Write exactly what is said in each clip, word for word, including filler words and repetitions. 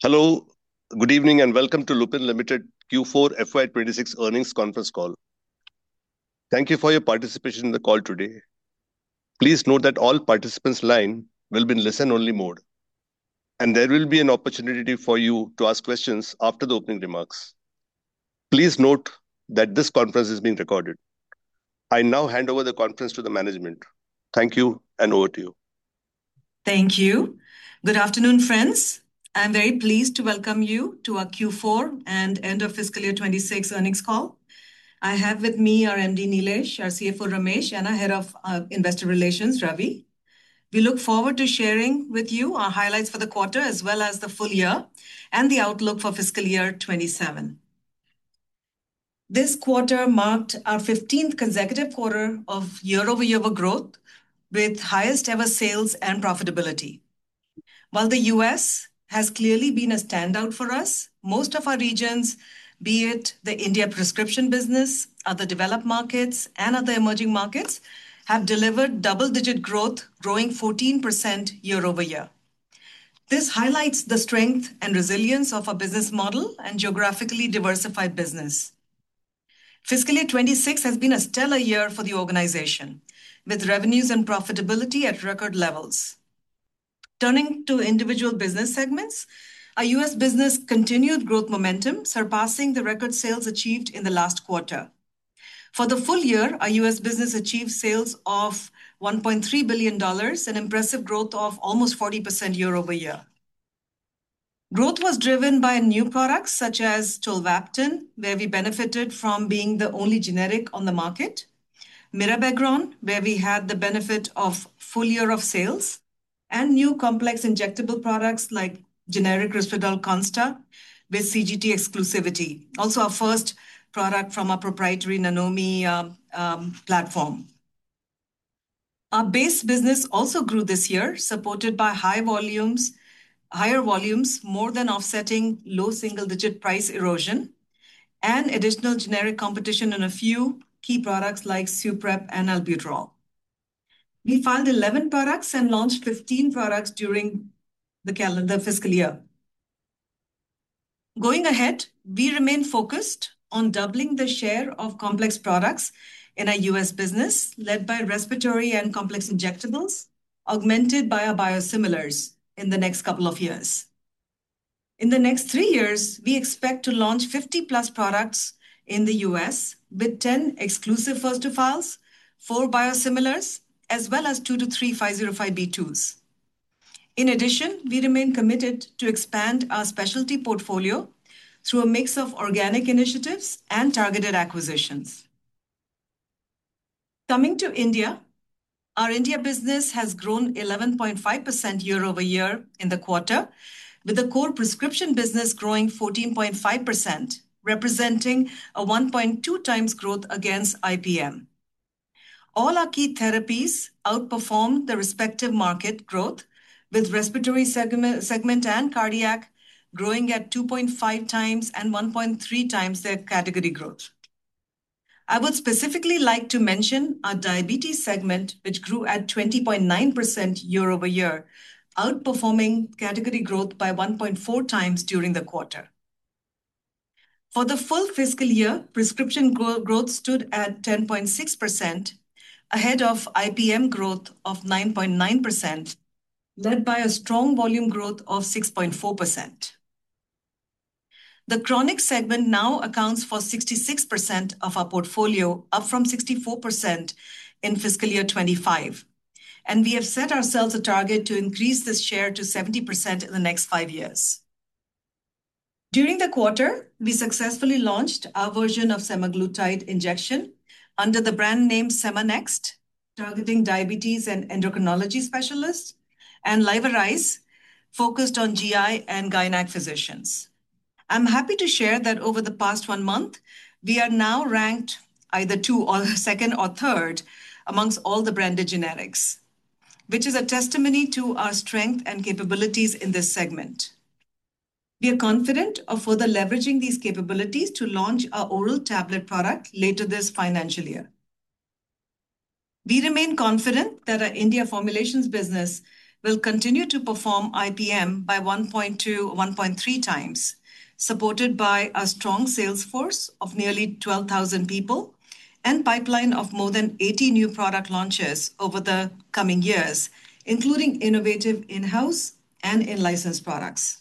Hello, good evening, and welcome to Lupin Limited Q four F Y twenty-six earnings conference call. Thank you for your participation in the call today. Please note that all participants' line will be in listen-only mode, and there will be an opportunity for you to ask questions after the opening remarks. Please note that this conference is being recorded. I now hand over the conference to the management. Thank you, and over to you. Thank you. Good afternoon, friends. I'm very pleased to welcome you to our Q four and end of fiscal year twenty-six earnings call. I have with me our M D Nilesh, our C F O Ramesh, and our Head of uh, Investor Relations, Ravi. We look forward to sharing with you our highlights for the quarter as well as the full year and the outlook for fiscal year twenty-seven. This quarter marked our fifteenth consecutive quarter of year-over-year growth with highest ever sales and profitability. While the U S has clearly been a standout for us, most of our regions, be it the India prescription business, other developed markets, and other emerging markets, have delivered double-digit growth, growing fourteen percent year-over-year. This highlights the strength and resilience of our business model and geographically diversified business. Fiscal year twenty-six has been a stellar year for the organization, with revenues and profitability at record levels. Turning to individual business segments, our U S business continued growth momentum, surpassing the record sales achieved in the last quarter. For the full year, our U S business achieved sales of one point three billion dollars, an impressive growth of almost forty percent year-over-year. Growth was driven by new products such as Tolvaptan, where we benefited from being the only generic on the market, Mirabegron, where we had the benefit of full year of sales, and new complex injectable products like generic Risperdal Consta with C G T exclusivity, also our first product from our proprietary Nanomi um, um, platform. Our base business also grew this year, supported by high volumes, higher volumes, more than offsetting low single-digit price erosion, and additional generic competition in a few key products like Suprep and Albuterol. We filed eleven products and launched fifteen products during the calendar fiscal year. Going ahead, we remain focused on doubling the share of complex products in our U S business, led by respiratory and complex injectables, augmented by our biosimilars in the next couple of years. In the next three years, we expect to launch fifty plus products in the U S with ten exclusive first-to-files, four biosimilars, as well as two to three five oh five B twos. In addition, we remain committed to expand our specialty portfolio through a mix of organic initiatives and targeted acquisitions. Coming to India, our India business has grown eleven point five percent year-over-year in the quarter, with the core prescription business growing fourteen point five percent, representing a one point two times growth against I P M. All our key therapies outperformed the respective market growth, with respiratory segment, segment and cardiac growing at two point five times and one point three times their category growth. I would specifically like to mention our diabetes segment, which grew at twenty point nine percent year-over-year, outperforming category growth by one point four times during the quarter. For the full fiscal year, prescription growth stood at ten point six percent, ahead of I P M growth of nine point nine percent, led by a strong volume growth of six point four percent. The chronic segment now accounts for sixty-six percent of our portfolio, up from sixty-four percent in fiscal year twenty-five. And we have set ourselves a target to increase this share to seventy percent in the next five years. During the quarter, we successfully launched our version of semaglutide injection under the brand name Semanext, targeting diabetes and endocrinology specialists, and Liverize, focused on G I and gynac physicians. I'm happy to share that over the past one month, we are now ranked either two or second or third amongst all the branded generics, which is a testimony to our strength and capabilities in this segment. We are confident of further leveraging these capabilities to launch our oral tablet product later this financial year. We remain confident that our India formulations business will continue to perform I P M by one point two, one point three times, supported by a strong sales force of nearly twelve thousand people and pipeline of more than eighty new product launches over the coming years, including innovative in-house and in-licensed products.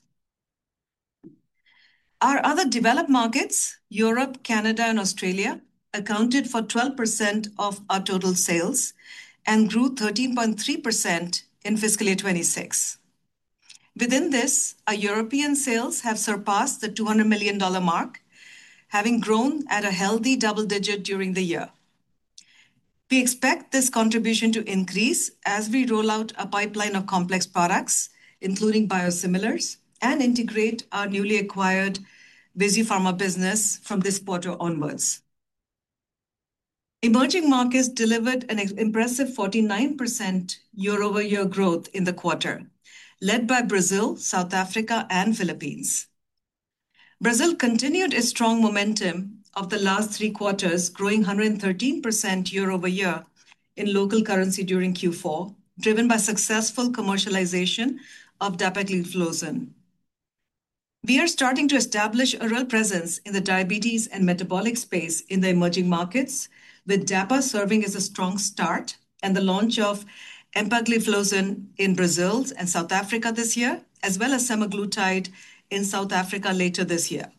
Our other developed markets, Europe, Canada, and Australia, accounted for twelve percent of our total sales and grew thirteen point three percent in fiscal year twenty-six. Within this, our European sales have surpassed the two hundred million dollars mark, having grown at a healthy double digit during the year. We expect this contribution to increase as we roll out a pipeline of complex products, including biosimilars, and integrate our newly acquired VISUfarma business from this quarter onwards. Emerging markets delivered an impressive forty-nine percent year-over-year growth in the quarter, led by Brazil, South Africa, and Philippines. Brazil continued its strong momentum of the last three quarters, growing one hundred thirteen percent year-over-year in local currency during Q four, driven by successful commercialization of dapagliflozin. We are starting to establish a real presence in the diabetes and metabolic space in the emerging markets, with DAPA serving as a strong start and the launch of empagliflozin in Brazil and South Africa this year, as well as semaglutide in South Africa later this year.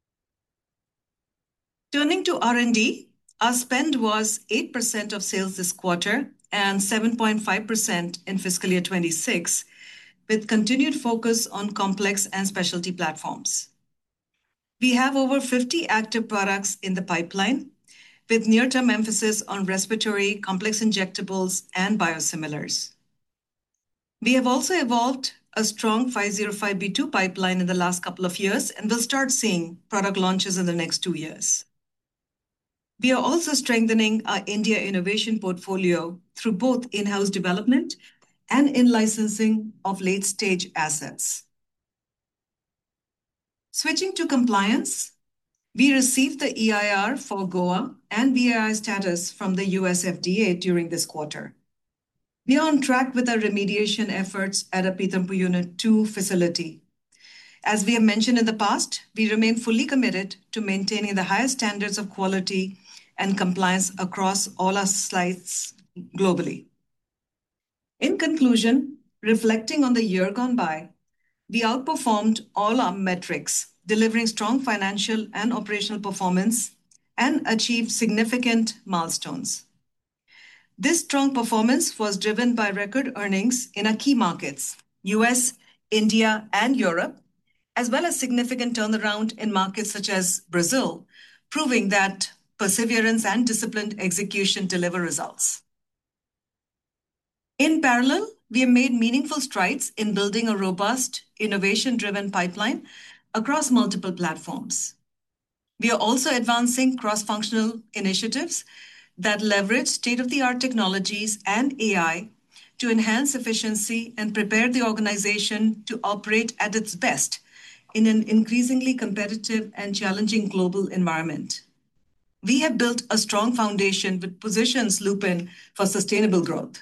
Turning to R and D, our spend was eight percent of sales this quarter and seven point five percent in fiscal year twenty-six, with continued focus on complex and specialty platforms. We have over fifty active products in the pipeline, with near-term emphasis on respiratory, complex injectables, and biosimilars. We have also evolved a strong five oh five B two pipeline in the last couple of years and will start seeing product launches in the next two years. We are also strengthening our India innovation portfolio through both in-house development and in-licensing of late-stage assets. Switching to compliance, we received the E I R for Goa and V A I status from the U S F D A during this quarter. We are on track with our remediation efforts at our Pithampur Unit two facility. As we have mentioned in the past, we remain fully committed to maintaining the highest standards of quality and compliance across all our sites globally. In conclusion, reflecting on the year gone by, we outperformed all our metrics, delivering strong financial and operational performance and achieved significant milestones. This strong performance was driven by record earnings in our key markets, U S, India, and Europe, as well as significant turnaround in markets such as Brazil, proving that perseverance and disciplined execution deliver results. In parallel, we have made meaningful strides in building a robust, innovation-driven pipeline across multiple platforms. We are also advancing cross-functional initiatives that leverage state-of-the-art technologies and A I to enhance efficiency and prepare the organization to operate at its best in an increasingly competitive and challenging global environment. We have built a strong foundation which positions Lupin for sustainable growth.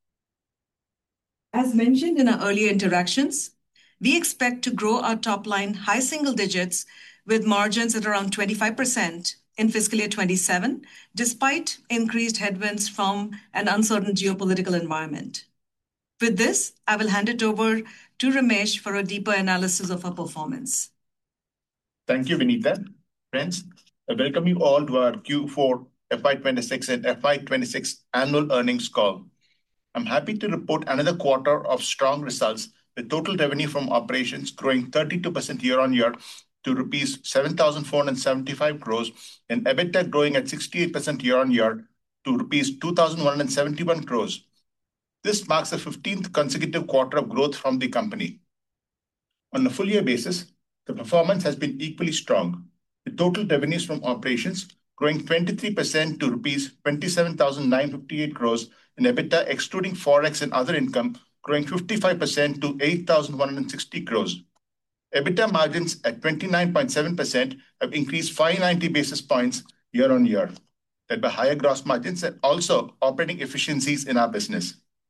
As mentioned in our earlier interactions, we expect to grow our top line high single digits with margins at around twenty-five percent in fiscal year twenty-seven, despite increased headwinds from an uncertain geopolitical environment. With this, I will hand it over to Ramesh for a deeper analysis of our performance. Thank you, Vinita. Friends, I welcome you all to our Q four F Y twenty-six and F Y twenty-six annual earnings call. I'm happy to report another quarter of strong results, with total revenue from operations growing thirty-two percent year-on-year to rupees seven thousand four hundred seventy-five crores and EBITDA growing at sixty-eight percent year-on-year to rupees two thousand one hundred seventy-one crores. This marks the fifteenth consecutive quarter of growth from the company. On a full year basis, the performance has been equally strong, with total revenues from operations growing twenty-three percent to rupees twenty-seven thousand nine hundred fifty-eight crores and EBITDA excluding Forex and other income growing fifty-five percent to eight thousand one hundred sixty crores. EBITDA margins at twenty-nine point seven percent have increased five hundred ninety basis points year-on-year, led by higher gross margins and also operating efficiencies in our business.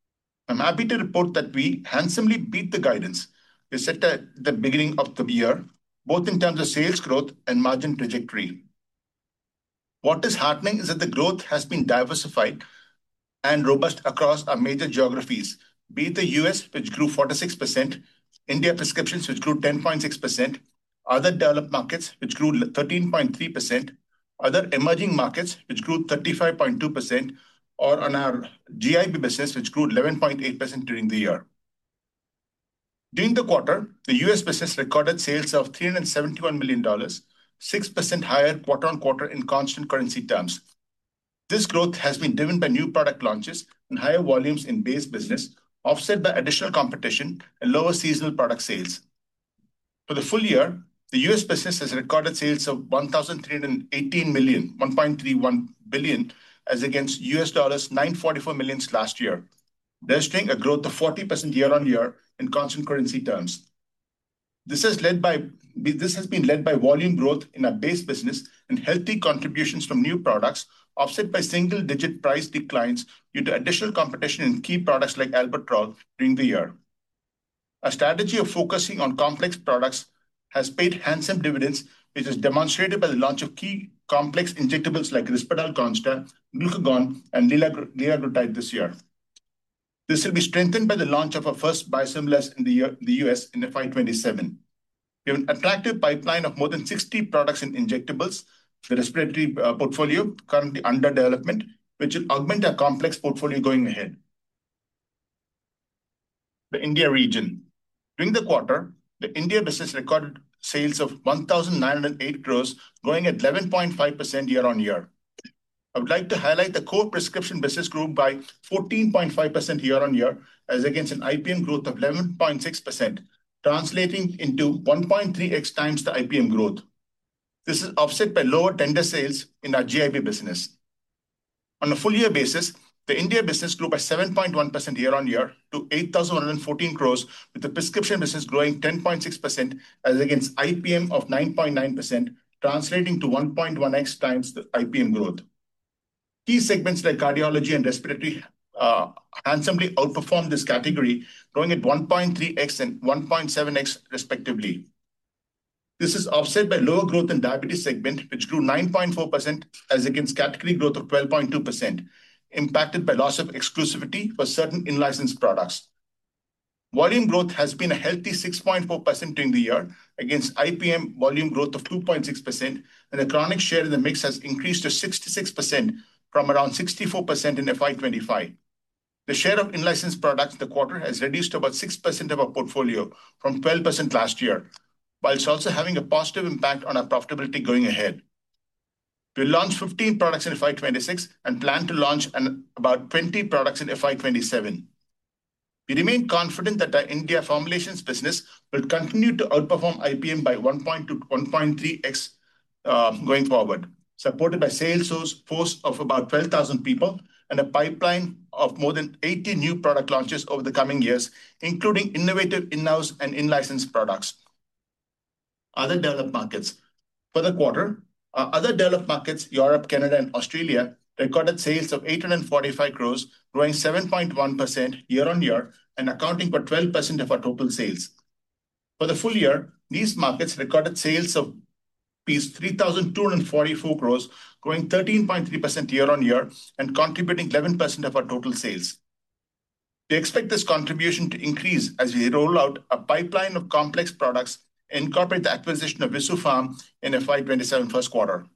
I'm happy to report that we handsomely beat the guidance we set at the beginning of the year, both in terms of sales growth and margin trajectory. What is heartening is that the growth has been diversified and robust across our major geographies, be it the U S, which grew forty-six percent, India prescriptions, which grew ten point six percent, other developed markets, which grew thirteen point three percent, other emerging markets, which grew thirty-five point two percent, or on our G I B business, which grew eleven point eight percent during the year. During the quarter, the U S business recorded sales of three hundred seventy-one million dollars, six percent higher quarter on quarter in constant currency terms. This growth has been driven by new product launches and higher volumes in base business, offset by additional competition and lower seasonal product sales. For the full year, the U S business has recorded sales of one thousand three hundred eighteen million dollars, one point three one billion dollars, as against U S dollars nine hundred forty-four million dollars last year, registering a growth of forty percent year on year in constant currency terms. This has led by this has been led by volume growth in our base business and healthy contributions from new products, offset by single-digit price declines due to additional competition in key products like Albuterol during the year. A strategy of focusing on complex products has paid handsome dividends, which is demonstrated by the launch of key complex injectables like Risperdal Consta, Glucagon, and Liraglutide this year. This will be strengthened by the launch of our first biosimilars in the, year, the U S in F Y twenty-seven. We have an attractive pipeline of more than sixty products in injectables, the respiratory uh, portfolio currently under development, which will augment our complex portfolio going ahead. The India region. During the quarter, the India business recorded sales of one thousand nine hundred eight crores, growing at eleven point five percent year on year. I would like to highlight the core prescription business grew by fourteen point five percent year on year, as against an I P M growth of eleven point six percent, translating into one point three x times the I P M growth. This is offset by lower tender sales in our G I B business. On a full year basis, the India business grew by seven point one percent year on year to eight thousand one hundred fourteen crores, with the prescription business growing ten point six percent as against I P M of nine point nine percent, translating to one point one x times the I P M growth. Key segments like cardiology and respiratory uh, handsomely outperformed this category, growing at one point three x and one point seven x respectively. This is offset by lower growth in diabetes segment, which grew nine point four percent as against category growth of twelve point two percent, impacted by loss of exclusivity for certain in-licensed products. Volume growth has been a healthy six point four percent during the year against I P M volume growth of two point six percent, and the chronic share in the mix has increased to sixty-six percent from around sixty-four percent in F Y twenty-five. The share of in-licensed products in the quarter has reduced to about six percent of our portfolio from twelve percent last year, while it's also having a positive impact on our profitability going ahead. We launched fifteen products in F Y twenty-six and plan to launch an, about twenty products in F Y twenty-seven. We remain confident that our India formulations business will continue to outperform I P M by one point two to one point three x uh, going forward, supported by sales force of about twelve thousand people and a pipeline of more than eighty new product launches over the coming years, including innovative in-house and in-licensed products. Other developed markets. For the quarter, uh, other developed markets, Europe, Canada, and Australia, recorded sales of eight hundred forty-five crores, growing seven point one percent year on year and accounting for twelve percent of our total sales. For the full year, these markets recorded sales of three thousand two hundred forty-four crores, growing thirteen point three percent year on year and contributing eleven percent of our total sales. We expect this contribution to increase as we roll out a pipeline of complex products and incorporate the acquisition of Visufarm in F Y twenty-seven first quarter.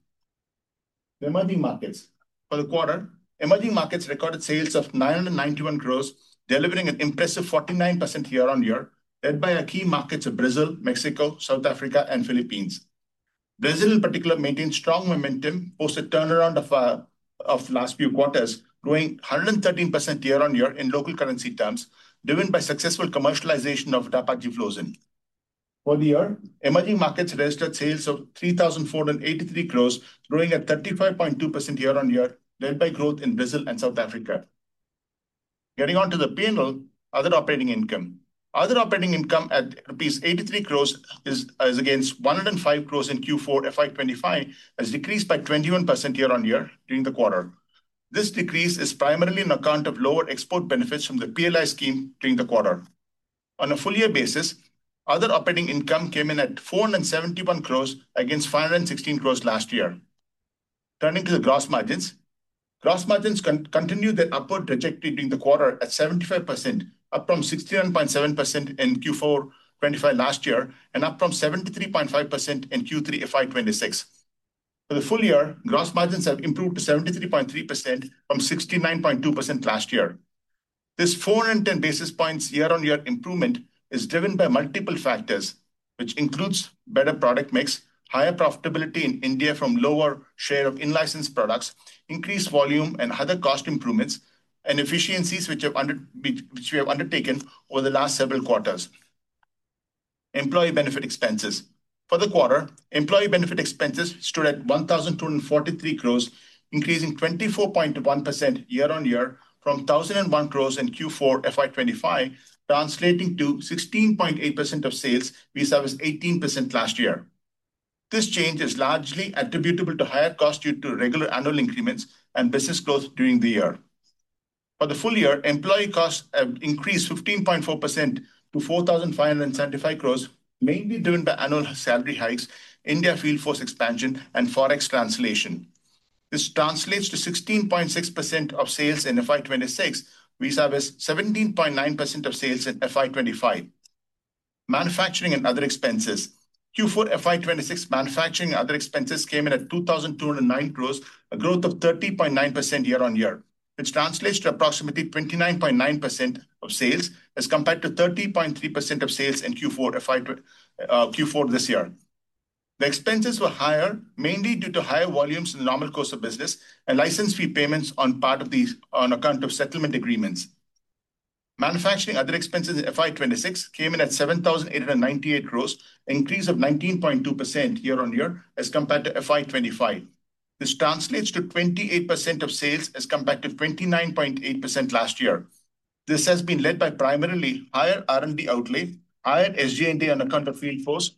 The emerging markets. For the quarter, emerging markets recorded sales of nine hundred ninety-one crores, delivering an impressive forty-nine percent year on year, led by our key markets of Brazil, Mexico, South Africa, and Philippines. Brazil in particular maintained strong momentum post a turnaround of, uh, of last few quarters, growing one hundred thirteen percent year on year in local currency terms, driven by successful commercialization of Dapagliflozin. For the year, emerging markets registered sales of three thousand four hundred eighty-three crores, growing at thirty-five point two percent year on year, led by growth in Brazil and South Africa. Getting on to the P and L, other operating income. Other operating income at rupees eighty-three crores is, is against one hundred five crores in Q four F Y twenty-five, has decreased by twenty-one percent year on year during the quarter. This decrease is primarily on account of lower export benefits from the P L I scheme during the quarter. On a full-year basis, other operating income came in at four hundred seventy-one crores against five hundred sixteen crores last year. Turning to the gross margins, gross margins con continued their upward trajectory during the quarter at seventy-five percent, up from sixty-one point seven percent in Q four twenty-five last year, and up from seventy-three point five percent in Q three F Y twenty-six. For the full year, gross margins have improved to seventy-three point three percent from sixty-nine point two percent last year. This four hundred ten basis points year-on-year improvement is driven by multiple factors, which includes better product mix, higher profitability in India from lower share of in-licensed products, increased volume and other cost improvements, and efficiencies which, have under, which we have undertaken over the last several quarters. Employee benefit expenses. For the quarter, employee benefit expenses stood at one thousand two hundred forty-three crores, increasing twenty-four point one percent year-on-year from one thousand one crores in Q four F Y twenty-five, translating to sixteen point eight percent of sales vis-a-vis eighteen percent last year. This change is largely attributable to higher costs due to regular annual increments and business growth during the year. For the full year, employee costs have increased fifteen point four percent to four thousand five hundred seventy-five crores, mainly driven by annual salary hikes, India field force expansion, and forex translation. This translates to sixteen point six percent of sales in F Y twenty-six, vis-a-vis seventeen point nine percent of sales in F Y twenty-five. Manufacturing and other expenses. Q four F Y twenty-six manufacturing and other expenses came in at two thousand two hundred nine crores, a growth of thirty point nine percent year-on-year, which translates to approximately twenty-nine point nine percent of sales as compared to thirty point three percent of sales in Q four F Y uh, Q four this year. The expenses were higher, mainly due to higher volumes in the normal course of business and license fee payments on part of these on account of settlement agreements. Manufacturing other expenses in F Y twenty-six came in at seven thousand eight hundred ninety-eight crores, an increase of nineteen point two percent year-on-year as compared to F Y twenty-five. This translates to twenty-eight percent of sales as compared to twenty-nine point eight percent last year. This has been led by primarily higher R and D outlay, higher S G and A on account of field force,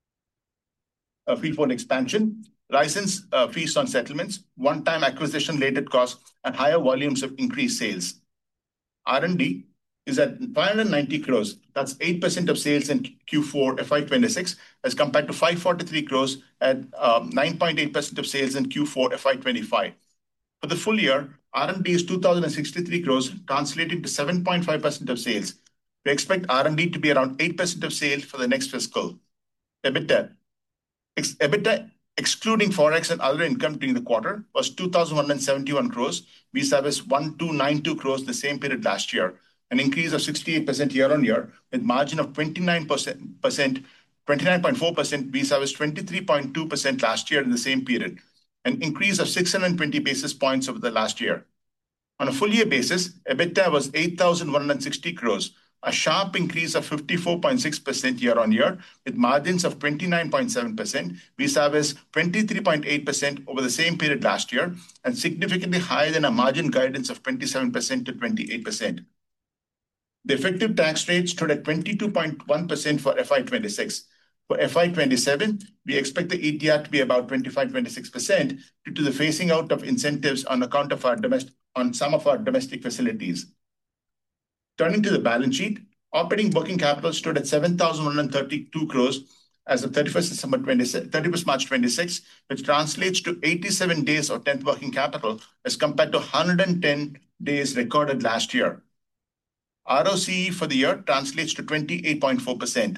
uh, field force expansion, license uh, fees on settlements, one-time acquisition-related costs, and higher volumes of increased sales. R and D is at five hundred ninety crores. That's eight percent of sales in Q four F Y twenty-six as compared to five hundred forty-three crores at um, nine point eight percent of sales in Q four F Y twenty-five. For the full year, R and D is two thousand sixty-three crores, translating to seven point five percent of sales. We expect R and D to be around eight percent of sales for the next fiscal. EBITDA. Ex EBITDA, excluding forex and other income during the quarter, was two thousand one hundred seventy-one crores, vis-a-vis one thousand two hundred ninety-two crores the same period last year, an increase of sixty-eight percent year-on-year, with margin of twenty-nine percent, twenty-nine point four percent vis-a-vis twenty-three point two percent last year in the same period, an increase of six hundred twenty basis points over the last year. On a full year basis, EBITDA was eight thousand one hundred sixty crores, a sharp increase of fifty-four point six percent year-on-year, with margins of twenty-nine point seven percent vis-a-vis twenty-three point eight percent over the same period last year, and significantly higher than a margin guidance of twenty-seven percent to twenty-eight percent. The effective tax rate stood at twenty-two point one percent for F Y twenty-six. For F Y twenty-seven, we expect the E T R to be about twenty-five to twenty-six percent due to the phasing out of incentives on account of our domestic on some of our domestic facilities. Turning to the balance sheet, operating working capital stood at seven thousand one hundred thirty-two crores as of thirty-first March twenty-six, which translates to eighty-seven days of tenth working capital as compared to one hundred ten days recorded last year. R O C E for the year translates to twenty-eight point four percent.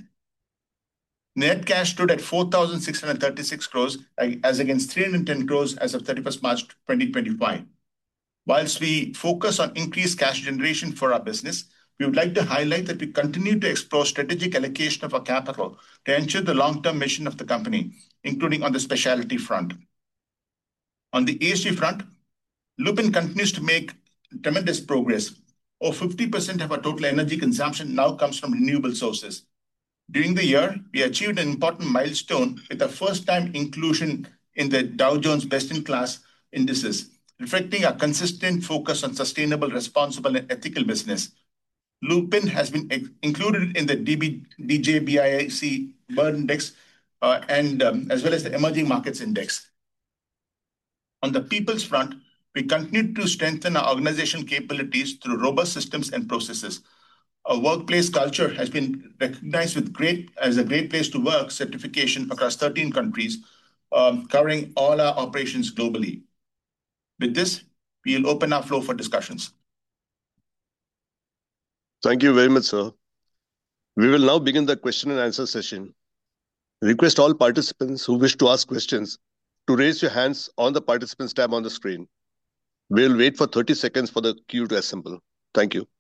Net cash stood at four thousand six hundred thirty-six crores as against three hundred ten crores as of thirty-first March twenty twenty-five. Whilst we focus on increased cash generation for our business, we would like to highlight that we continue to explore strategic allocation of our capital to ensure the long-term mission of the company, including on the specialty front. On the E S G front, Lupin continues to make tremendous progress. Over fifty percent of our total energy consumption now comes from renewable sources. During the year, we achieved an important milestone with the first-time inclusion in the Dow Jones Best-in-Class indices, reflecting our consistent focus on sustainable, responsible, and ethical business. Lupin has been included in the D J B I C World Index uh, and um, as well as the Emerging Markets Index. On the people's front, We continue to strengthen our organizational capabilities through robust systems and processes. Our workplace culture has been recognized with great as a great place to work certification across thirteen countries, um, covering all our operations globally. With this, we'll open our floor for discussions. Thank you very much, sir. We will now begin the question and answer session. Request all participants who wish to ask questions to raise your hands on the participants tab on the screen. We'll wait for thirty seconds for the queue to assemble. Thank you.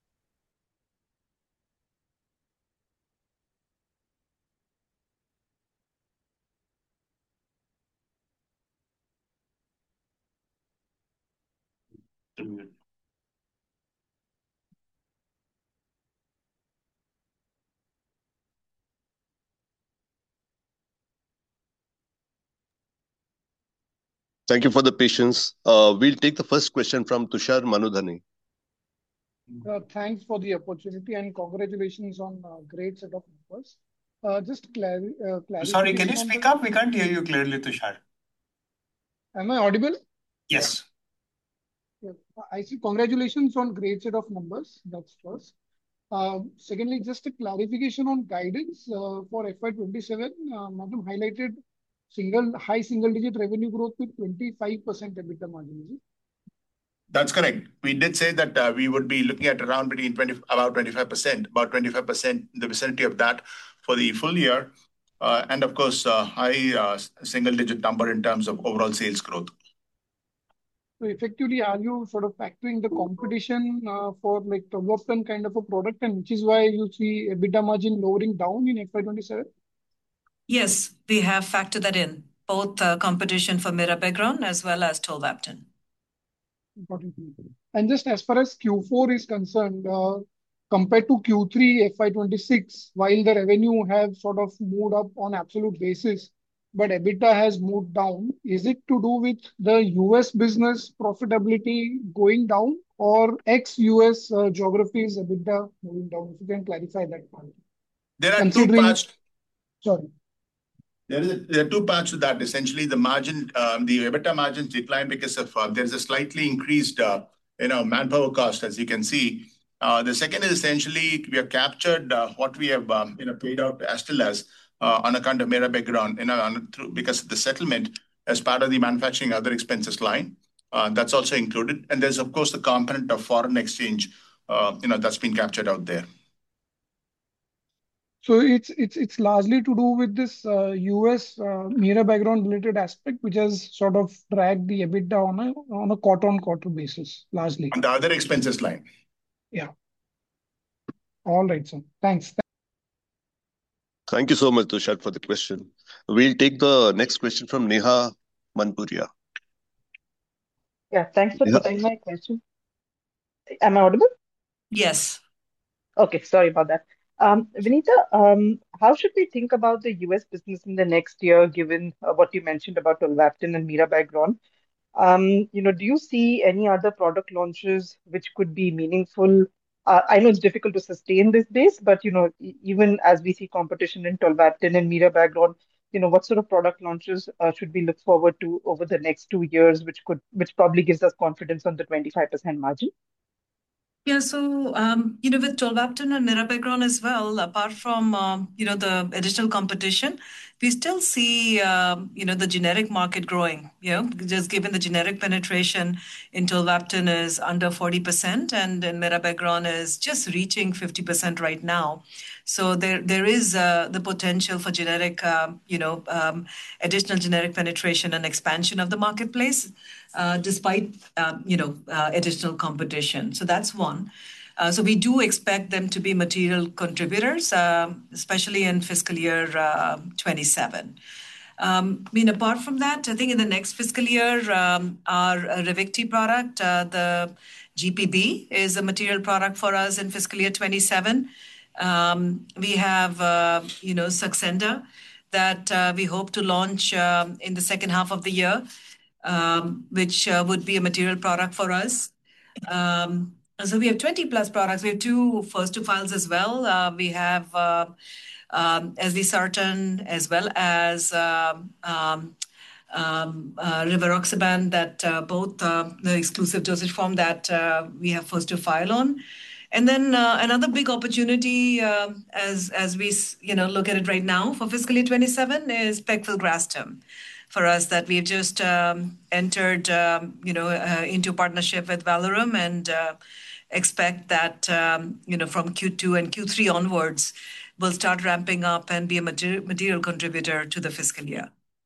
Thank you for the patience. Uh, we'll take the first question from Tushar Manudhane. Uh, thanks for the opportunity and congratulations on a great set of numbers. Uh, just clar- uh, clarification. Sorry, can you on speak the- up? We can't hear you clearly, Tushar. Am I audible? Yes. Yeah. I see. Congratulations on great set of numbers. That's first. Uh, secondly, just a clarification on guidance uh, for F Y twenty-seven. Uh, Madam highlighted single high single digit revenue growth with twenty-five percent EBITDA margin. Is it? That's correct. We did say that uh, we would be looking at around between twenty, about twenty-five percent, about twenty-five percent in the vicinity of that for the full year. Uh, and of course, uh, high uh, single digit number in terms of overall sales growth. So effectively, are you sort of factoring the competition uh, for like development kind of a product, and which is why you see EBITDA margin lowering down in F Y twenty-seven? Yes, we have factored that in, both uh, competition for Mirabegron as well as Tolvaptan. Important. And just as far as Q four is concerned, uh, compared to Q three F Y twenty-six, while the revenue have sort of moved up on absolute basis, but EBITDA has moved down. Is it to do with the U S business profitability going down or ex-U S uh, geographies EBITDA moving down? If you can clarify that part. There are two Considering- parts. Sorry. There, is a, there are two parts to that. Essentially, the margin, um, the EBITDA margins decline because of uh, there's a slightly increased, uh, you know, manpower cost, as you can see. Uh, the second is essentially we have captured uh, what we have, um, you know, paid out to Astellas uh, on account of Mirabegron, you know, on, through, because of the settlement as part of the manufacturing other expenses line. Uh, that's also included, and there's of course the component of foreign exchange, uh, you know, that's been captured out there. So it's it's it's largely to do with this uh, U S uh, Mirabegron related aspect, which has sort of dragged the EBITDA on a on a quarter on quarter basis, largely. On the other expenses line. Yeah. All right, sir. Thanks. Thank you so much, Tushar, for the question. We'll take the next question from Neha Manpuria. Yeah, thanks for Yeah. taking my question. Am I audible? Yes. Okay, sorry about that. Um, Vinita, um, how should we think about the U S business in the next year, given uh, what you mentioned about Tolvaptan and Mirabegron? Um, you know, do you see any other product launches which could be meaningful? Uh, I know it's difficult to sustain this base, but you know, e- even as we see competition in Tolvaptan and Mirabegron, you know, what sort of product launches uh, should we look forward to over the next two years, which could, which probably gives us confidence on the twenty-five percent margin? Yeah, so um, you know, with Tolvaptan and Mirabegron as well, apart from um, you know the additional competition, we still see um, you know the generic market growing. You know, just given the generic penetration in Tolvaptan is under forty percent, and in Mirabegron is just reaching fifty percent right now. So there there is uh, the potential for generic, um, you know, um, additional generic penetration and expansion of the marketplace, uh, despite um, you know uh, additional competition. So that's one. Uh, so we do expect them to be material contributors, um, especially in fiscal year uh, twenty-seven. Um, I mean, apart from that, I think in the next fiscal year, um, our uh, Ravicti product, uh, the G P B, is a material product for us in fiscal year twenty-seven. Um, we have, uh, you know, Saxenda that uh, we hope to launch um, in the second half of the year, um, which uh, would be a material product for us. Um, so we have twenty plus products. We have two first to files as well. Uh, we have uh, um, Eslisartan as well as um, um, um, uh, rivaroxaban, that uh, both uh, the exclusive dosage form that uh, we have first to file on. And then uh, another big opportunity, uh, as as we you know look at it right now for fiscal year twenty-seven, is pegfilgrastim for us, that we've just um, entered um, you know uh, into partnership with Valorum, and uh, expect that um, you know from Q two and Q three onwards will start ramping up and be a material, material contributor to the fiscal year.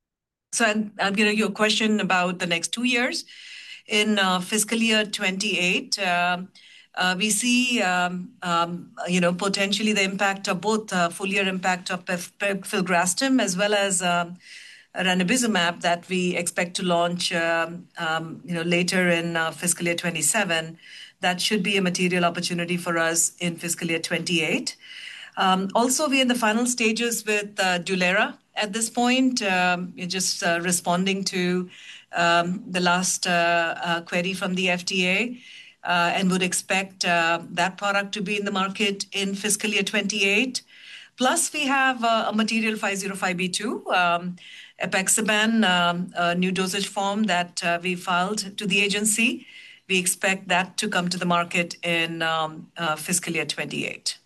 So, and uh, you know your question about the next two years in uh, fiscal year twenty-eight. Uh, uh, we see, um, um, you know, potentially the impact of both uh, full year impact of pegfilgrastim as well as um, ranibizumab that we expect to launch, um, um, you know, later in uh, fiscal year twenty-seven. That should be a material opportunity for us in fiscal year twenty-eight. Um, also, we're in the final stages with uh, Dulera at this point. Um, you're just uh, responding to um, the last uh, uh, query from the F D A. Uh, and would expect uh, that product to be in the market in fiscal year twenty-eight. Plus, we have uh, a material five oh five B two, um, apexaban, um, a new dosage form that uh, we filed to the agency. We expect that to come to the market in um, uh, fiscal year twenty-eight.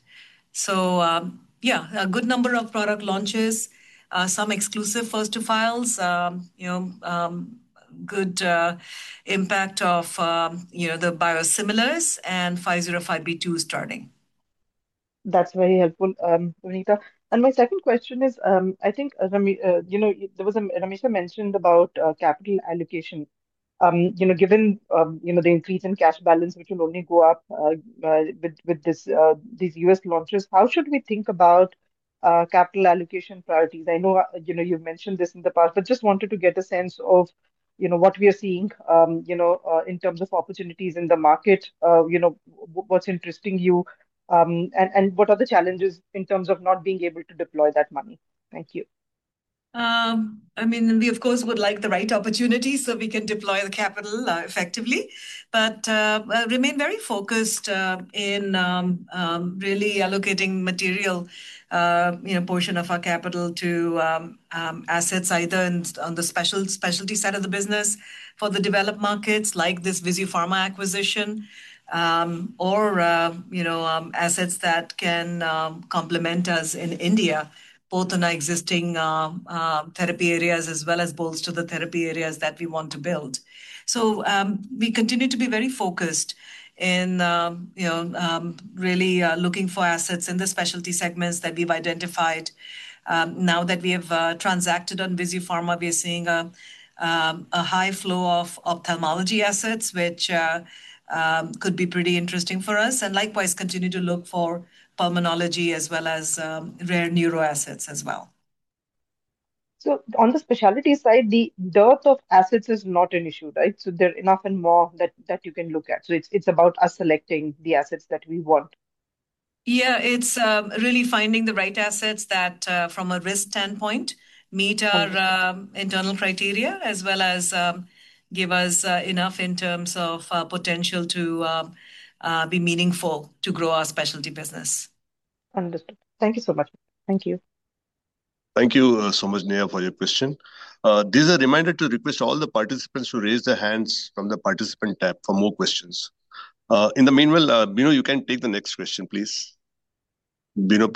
So, um, yeah, a good number of product launches, uh, some exclusive first to files, um, you know, um, good uh, impact of, um, you know, the biosimilars and five oh five B two starting. That's very helpful, um, Vinita. And my second question is, um, I think, uh, Rami, uh, you know, there was a Ramisha mentioned about uh, capital allocation. Um, you know, given um, you know the increase in cash balance, which will only go up uh, uh, with with this uh, these U S launches, how should we think about uh, capital allocation priorities? I know uh, you know you've mentioned this in the past, but just wanted to get a sense of you know what we are seeing, um, you know, uh, in terms of opportunities in the market. Uh, you know, w- what's interesting you, um, and and what are the challenges in terms of not being able to deploy that money? Thank you. Um, I mean, we of course would like the right opportunity so we can deploy the capital uh, effectively, but uh, uh, remain very focused uh, in um, um, really allocating material, uh, you know, portion of our capital to um, um, assets either in, on the special specialty side of the business for the developed markets, like this VISUfarma acquisition, um, or uh, you know, um, assets that can um, complement us in India, both in our existing uh, uh, therapy areas as well as bolster the therapy areas that we want to build. So um, we continue to be very focused in um, you know um, really uh, looking for assets in the specialty segments that we've identified. Um, now that we have uh, transacted on VISUfarma, we are seeing a, um, a high flow of ophthalmology assets, which uh, um, could be pretty interesting for us, and likewise continue to look for pulmonology as well as um, rare neuro assets as well. So on the specialty side, the dearth of assets is not an issue, right? So there are enough and more that that you can look at. So it's it's about us selecting the assets that we want. Yeah, it's um, really finding the right assets that, uh, from a risk standpoint, meet our Understood. um, internal criteria as well as um, give us uh, enough in terms of uh, potential to um, uh, be meaningful to grow our specialty business. Understood. Thank you so much. Thank you. Thank you uh, so much, Neha, for your question. Uh, this is a reminder to request all the participants to raise their hands from the participant tab for more questions. Uh, in the meanwhile, uh, Bino, you can take the next question, please. Bino,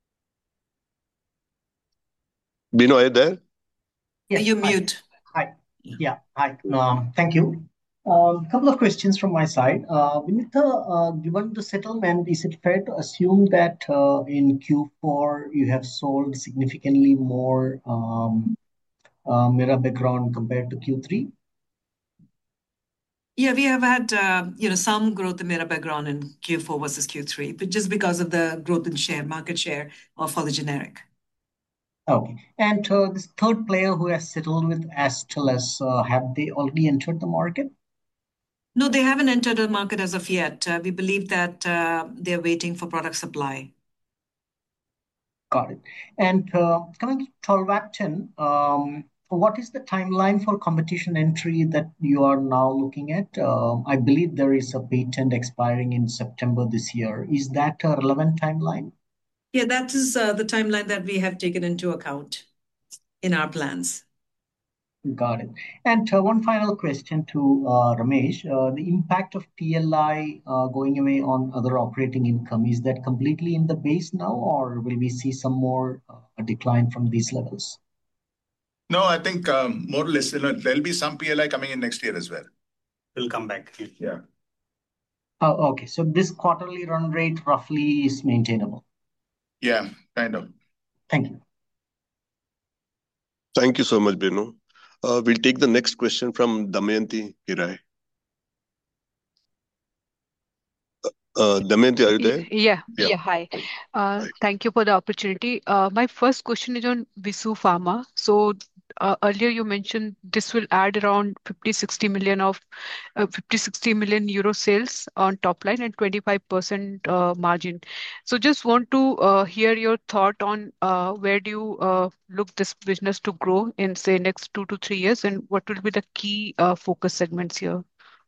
Bino, are you there? Yes. You Hi. mute. Hi. Yeah. Hi. Um, thank you. A um, couple of questions from my side. Uh, Vinita, uh, given the settlement, is it fair to assume that uh, in Q four you have sold significantly more um, uh, mirabegron compared to Q three? Yeah, we have had uh, you know some growth in mirabegron in Q four versus Q three, but just because of the growth in share, market share of for the generic. Okay. And uh, this third player who has settled with Astellas, uh, have they already entered the market? No, they haven't entered the market as of yet. Uh, we believe that uh, they're waiting for product supply. Got it. And uh, coming to tolvaptan, um, what is the timeline for competition entry that you are now looking at? Uh, I believe there is a patent expiring in September this year. Is that a relevant timeline? Yeah, that is uh, the timeline that we have taken into account in our plans. Got it. And uh, one final question to uh, Ramesh. Uh, the impact of T L I uh, going away on other operating income, is that completely in the base now, or will we see some more uh, decline from these levels? No, I think um, more or less, you know, there'll be some P L I coming in next year as well. Will come back. Yeah. Oh, okay. So this quarterly run rate roughly is maintainable. Yeah, kind of. Thank you. Thank you so much, Binu. Uh, we'll take the next question from Damayanti Hirai. Uh, Damayanti, are you there? Yeah, Yeah. yeah, hi. Uh, Right. thank you for the opportunity. Uh, my first question is on Visu Pharma. So uh, earlier you mentioned this will add around fifty, sixty million of uh, fifty, sixty million euro sales on top line and twenty-five percent uh, margin. So just want to uh, hear your thought on uh, where do you uh, look this business to grow in say next two to three years, and what will be the key uh, focus segments here?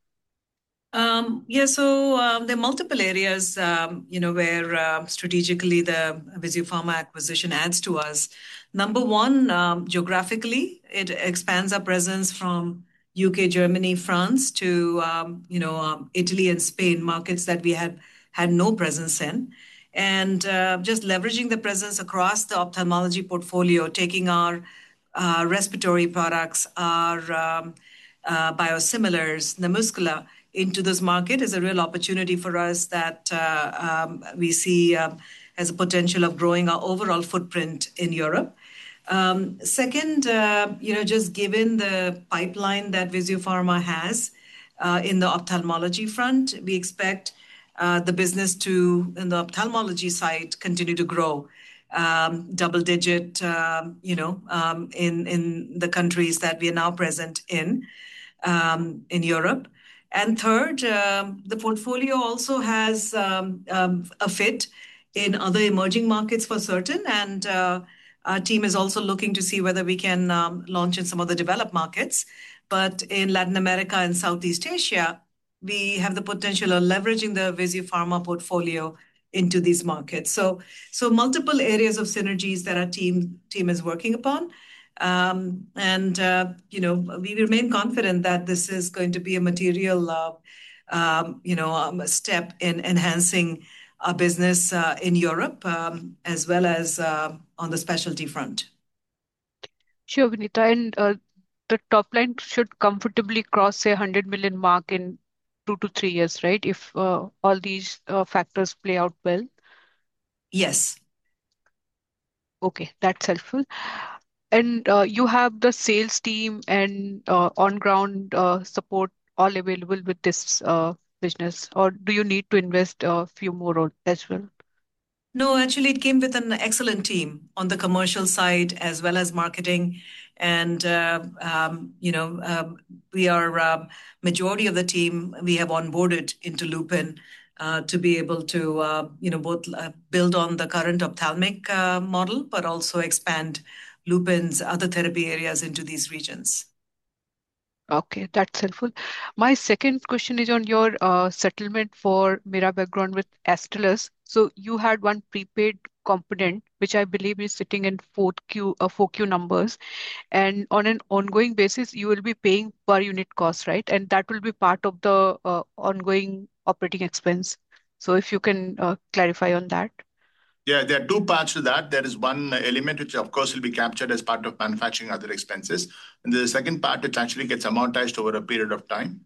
Um, yeah, so um, there are multiple areas, um, you know, where uh, strategically the Visiopharma acquisition adds to us. Number one, um, geographically, it expands our presence from U K, Germany, France to, um, you know, um, Italy and Spain, markets that we had had no presence in. And uh, just leveraging the presence across the ophthalmology portfolio, taking our uh, respiratory products, our um, uh, biosimilars, Namuscula, into this market is a real opportunity for us that uh, um, we see um, as a potential of growing our overall footprint in Europe. Um, second, uh, you know, just given the pipeline that Visiopharma has uh, in the ophthalmology front, we expect uh, the business to, in the ophthalmology side, continue to grow um, double digit, um, you know, um, in in the countries that we are now present in um, in Europe. And third, um, the portfolio also has um, um, a fit in other emerging markets for certain. And uh, our team is also looking to see whether we can um, launch in some of the developed markets. But in Latin America and Southeast Asia, we have the potential of leveraging the Visiopharma portfolio into these markets. So, so multiple areas of synergies that our team team is working upon. Um, and, uh, you know, we remain confident that this is going to be a material, uh, um, you know, um, step in enhancing our business uh, in Europe, um, as well as uh, on the specialty front. Sure, Vinita. And uh, the top line should comfortably cross, say, one hundred million mark in two to three years, right? If uh, all these uh, factors play out well. Yes. Okay, that's helpful. And uh, you have the sales team and uh, on-ground uh, support all available with this uh, business, or do you need to invest a few more on- as well? No, actually, it came with an excellent team on the commercial side as well as marketing. And, uh, um, you know, um, we are, um, majority of the team we have onboarded into Lupin uh, to be able to, uh, you know, both uh, build on the current ophthalmic uh, model, but also expand Lupin's other therapy areas into these regions. Okay, that's helpful. My second question is on your uh, settlement for Mirabegron with Astellas. So you had one prepaid component, which I believe is sitting in four Q, uh, four Q numbers, and on an ongoing basis, you will be paying per unit cost, right? And that will be part of the uh, ongoing operating expense. So if you can uh, clarify on that. Yeah, there are two parts to that. There is one element which, of course, will be captured as part of manufacturing other expenses. And the second part, which actually gets amortized over a period of time.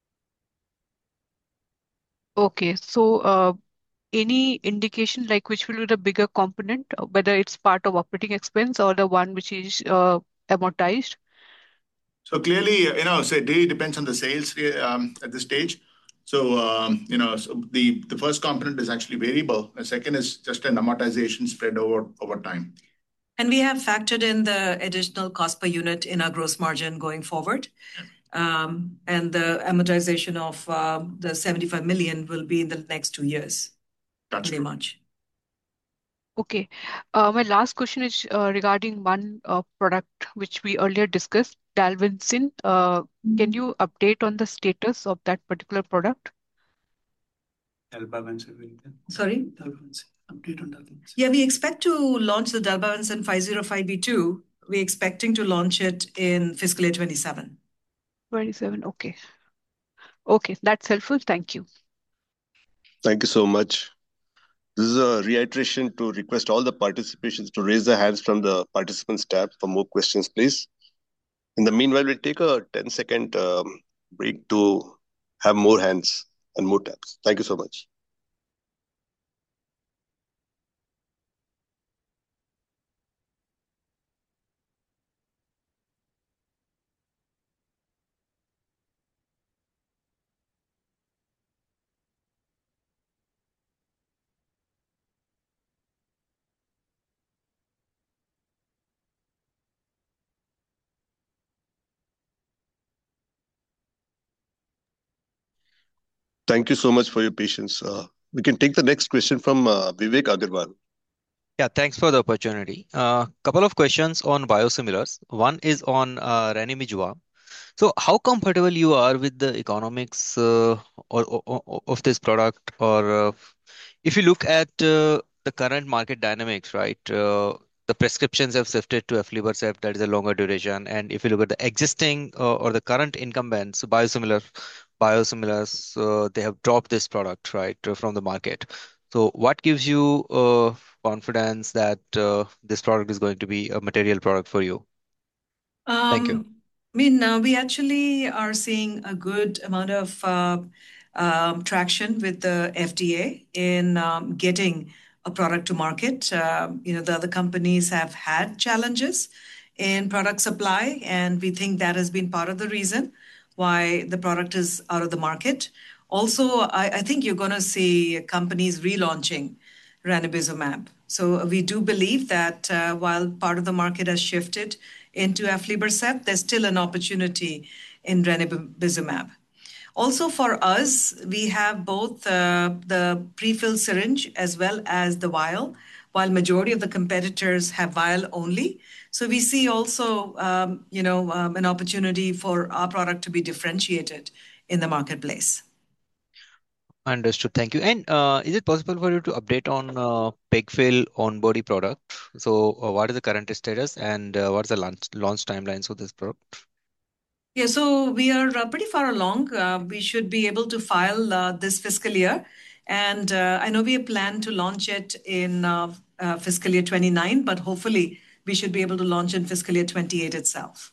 Okay, so uh, any indication like which will be the bigger component, uh, whether it's part of operating expense or the one which is uh, amortized? So clearly, you know, so it really depends on the sales um, at this stage. So, um, you know, so the, the first component is actually variable. The second is just an amortization spread over, over time. And we have factored in the additional cost per unit in our gross margin going forward. Um, and the amortization of uh, the seventy-five million will be in the next two years. That's pretty true. much. Okay. Uh, my last question is uh, regarding one uh, product which we earlier discussed, Dalbavancin. Uh, can you update on the status of that particular product? Dalbavancin, Vinita. Sorry? Dalbavancin. Update on Dalbavancin. Yeah, we expect to launch the Dalbavancin five oh five B two we're expecting to launch it in fiscal year twenty-seven. twenty-seven. Okay. Okay, that's helpful. Thank you. Thank you so much. This is a reiteration to request all the participations to raise their hands from the participants tab for more questions, please. In the meanwhile, we'll take a ten second um, break to have more hands and more tabs. Thank you so much. Thank you so much for your patience. Uh, we can take the next question from uh, Vivek Agarwal. Yeah, thanks for the opportunity. A uh, couple of questions on biosimilars. One is on uh, ranibizumab. So, how comfortable you are with the economics uh, or, or, or- of this product, or uh, if you look at uh, the current market dynamics, right? Uh, the prescriptions have shifted to aflibercept, that is a longer duration, and if you look at the existing uh, or the current incumbents, biosimilar biosimilars, uh, they have dropped this product, right, uh, from the market. So, what gives you uh, confidence that uh, this product is going to be a material product for you? Thank you. Um, I mean, uh, we actually are seeing a good amount of uh, um, traction with the F D A in um, getting a product to market. Um, you know, the other companies have had challenges in product supply, and we think that has been part of the reason why the product is out of the market. Also, I, I think you're going to see companies relaunching ranibizumab. So we do believe that uh, while part of the market has shifted into aflibercept, there's still an opportunity in ranibizumab. Also for us, we have both uh, the pre-filled syringe as well as the vial, while majority of the competitors have vial only. So we see also, um, you know, um, an opportunity for our product to be differentiated in the marketplace. Understood. Thank you. And uh, is it possible for you to update on uh, PegFill on-body product? So, uh, what is the current status and uh, what's the launch launch timelines for this product? Yeah, so we are uh, pretty far along. Uh, we should be able to file uh, this fiscal year. And uh, I know we have planned to launch it in uh, uh, fiscal year twenty-nine, but hopefully we should be able to launch in fiscal year twenty-eight itself.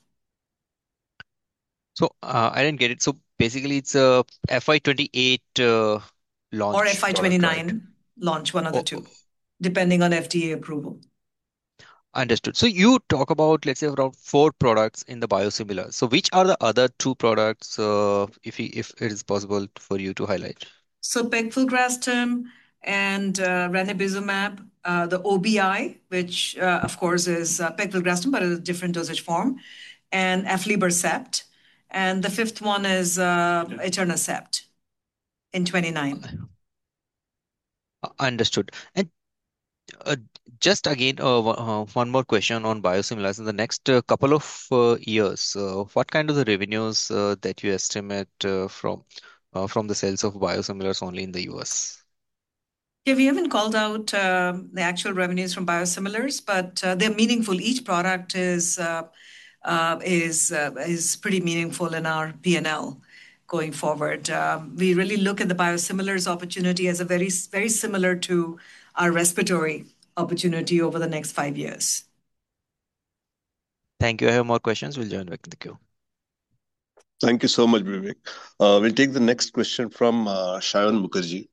So, uh, I didn't get it. So, basically, it's a F Y twenty-eight uh, Or launch F Y product, right? twenty-nine launch, one of the Oh, two, depending on F D A approval. understood. So, you talk about, let's say, around four products in the biosimilar. So, which are the other two products, uh, if you, if it is possible for you to highlight? So pegfilgrastim and uh, ranibizumab, uh, the O B I, which uh, of course is uh, pegfilgrastim, but in a different dosage form, and aflibercept. And the fifth one is uh, etanercept in twenty-nine. Uh, Understood. And uh, just again, uh, one uh, one more question on biosimilars. In the next uh, couple of uh, years, uh, what kind of the revenues uh, that you estimate uh, from uh, from the sales of biosimilars only in the U S? Yeah, we haven't called out uh, the actual revenues from biosimilars, but uh, they're meaningful. Each product is uh, uh, is uh, is pretty meaningful in our P and L going forward. Um, we really look at the biosimilars opportunity as a very very similar to our respiratory opportunity over the next five years. Thank you. I have more questions. We'll join back in the queue. Thank you so much, Vivek. Uh, we'll take the next question from uh, Shayan Mukherjee.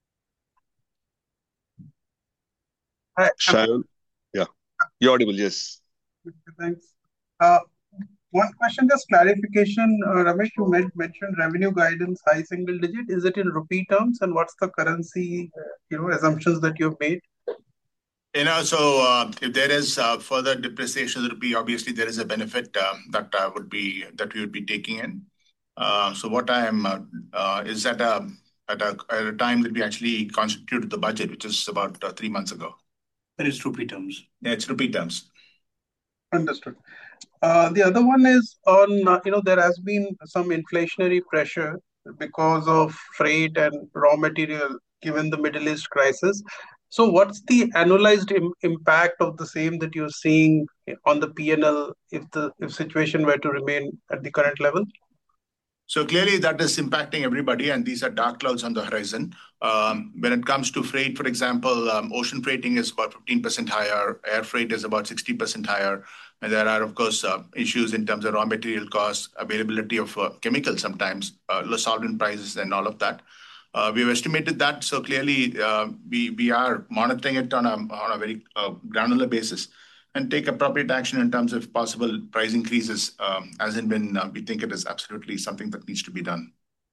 Hi, am- Shayan, yeah, you're audible, yes. thanks. Uh, One question, just clarification. Uh, Ramesh, you men- mentioned revenue guidance high single digit. Is it in rupee terms, and what's the currency, uh, you know, assumptions that you've made? You know, so uh, if there is uh, further depreciation of the rupee, obviously there is a benefit uh, that uh, would be that we would be taking in. Uh, so what I am uh, uh, is at a, at a at a time that we actually constituted the budget, which is about uh, three months ago. That is rupee terms. Yeah, it's rupee terms. Understood. Uh, the other one is on, uh, you know, there has been some inflationary pressure because of freight and raw material given the Middle East crisis. So what's the annualized im- impact of the same that you're seeing on the P and L if the if situation were to remain at the current level? So clearly that is impacting everybody, and these are dark clouds on the horizon. Um, when it comes to freight, for example, um, ocean freighting is about fifteen percent higher, air freight is about sixty percent higher. And there are, of course, uh, issues in terms of raw material costs, availability of uh, chemicals sometimes, uh, low solvent prices, and all of that. Uh, we've estimated that, so clearly uh, we we are monitoring it on a on a very uh, granular basis and take appropriate action in terms of possible price increases, um, as and when uh, we think it is absolutely something that needs to be done.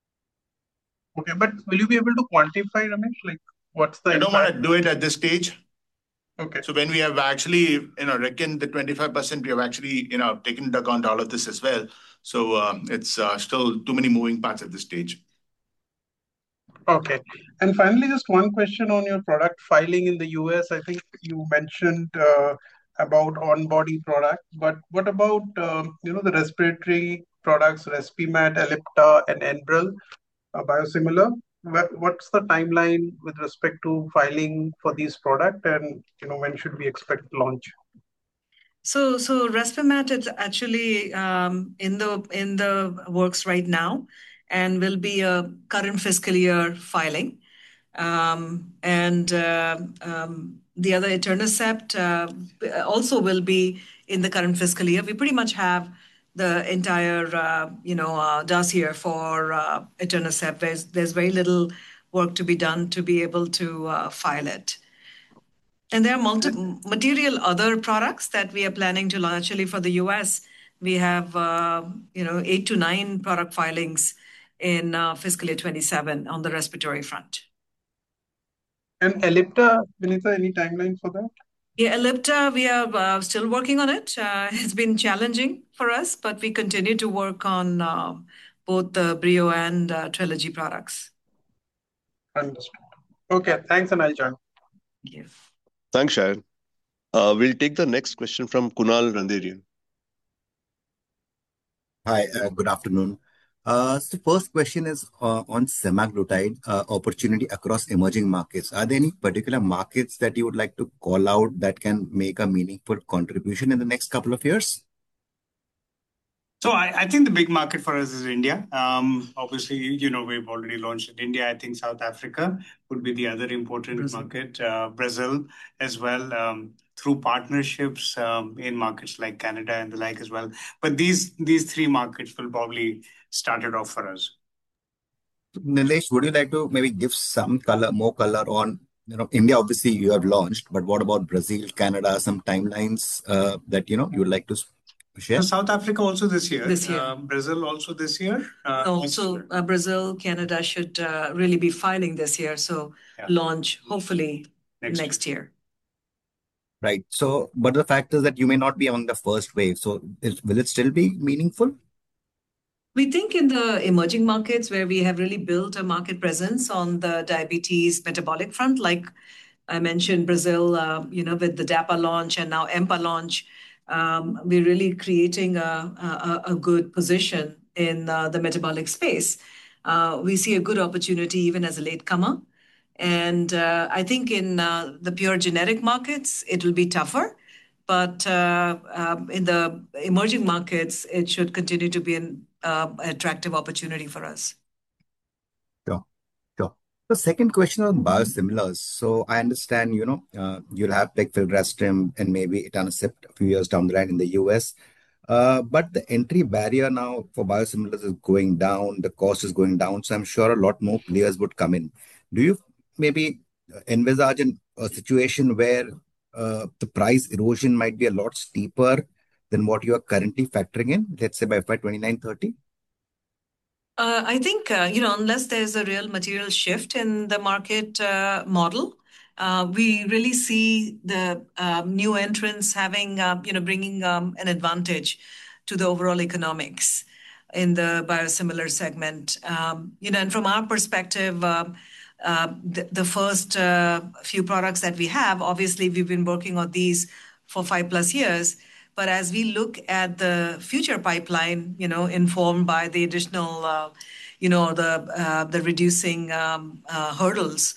Okay, but will you be able to quantify, Ramesh? Like, what's the I don't impact? want to do it at this stage. Okay. So when we have actually, you know, reckoned the twenty-five percent, we have actually, you know, taken into account all of this as well. So um, it's uh, still too many moving parts at this stage. Okay. And finally, just one question on your product filing in the U S. I think you mentioned uh, about on-body product, but what about um, you know the respiratory products, Respimat, Ellipta, and Enbrel, uh, biosimilar? What, what's the timeline with respect to filing for these products, and you know when should we expect launch? So, so Respimat is actually um, in the in the works right now, and will be a current fiscal year filing. Um, and uh, um, the other Etanercept uh, also will be in the current fiscal year. We pretty much have the entire uh, you know uh, dossier for uh, Etanercept. There's there's very little work to be done to be able to uh, file it. And there are multiple material other products that we are planning to launch. Actually, for the U S, we have uh, you know eight to nine product filings in uh, fiscal year twenty-seven on the respiratory front. And Ellipta, Vinita, any timeline for that? Yeah, Ellipta, we are uh, still working on it. Uh, it's been challenging for us, but we continue to work on uh, both the Brio and uh, Trilogy products. Understood. Okay, thanks, and I'll join. Thank you. Thanks, Sharon. Uh, we'll take the next question from Kunal Randerian. Hi, uh, good afternoon. Uh, so first question is uh, on semaglutide uh, opportunity across emerging markets. Are there any particular markets that you would like to call out that can make a meaningful contribution in the next couple of years? So I, I think the big market for us is India. Um, obviously, you know, we've already launched in India. I think South Africa would be the other important Brazil. market, uh, Brazil as well, um, through partnerships um, in markets like Canada and the like as well. But these these three markets will probably start it off for us. Nilesh, would you like to maybe give some color, more color on, you know, India, obviously you have launched, but what about Brazil, Canada, some timelines uh, that, you know, you would like to share? So South Africa also this year. This year. Uh, Brazil also this year. Uh, Also, uh, Brazil, Canada should uh, really be filing this year. So Yeah. launch hopefully Next next, year. Right. So, but the fact is that you may not be among the first wave. So, is, will it still be meaningful? We think in the emerging markets where we have really built a market presence on the diabetes metabolic front, like I mentioned, Brazil, uh, you know, with the DAPA launch and now EMPA launch, um, we're really creating a, a, a good position in uh, the metabolic space. Uh, we see a good opportunity even as a latecomer. And uh, I think in uh, the pure generic markets, it will be tougher. But uh, um, in the emerging markets, it should continue to be an uh, attractive opportunity for us. Sure. Sure. The second question on biosimilars. So, I understand, you know, uh, you'll have pegfilgrastim and maybe etanercept a few years down the line in the U S. Uh, but the entry barrier now for biosimilars is going down, the cost is going down. So, I'm sure a lot more players would come in. Do you maybe envisage an, a situation where uh, the price erosion might be a lot steeper than what you are currently factoring in, let's say by F Y twenty-nine thirty? Uh, I think, uh, you know, unless there's a real material shift in the market uh, model, uh, we really see the um, new entrants having, uh, you know, bringing um, an advantage to the overall economics in the biosimilar segment. Um, you know, and from our perspective, um, uh, the, the first uh, few products that we have, obviously, we've been working on these for five plus years. But as we look at the future pipeline, you know, informed by the additional, uh, you know, the uh, the reducing um, uh, hurdles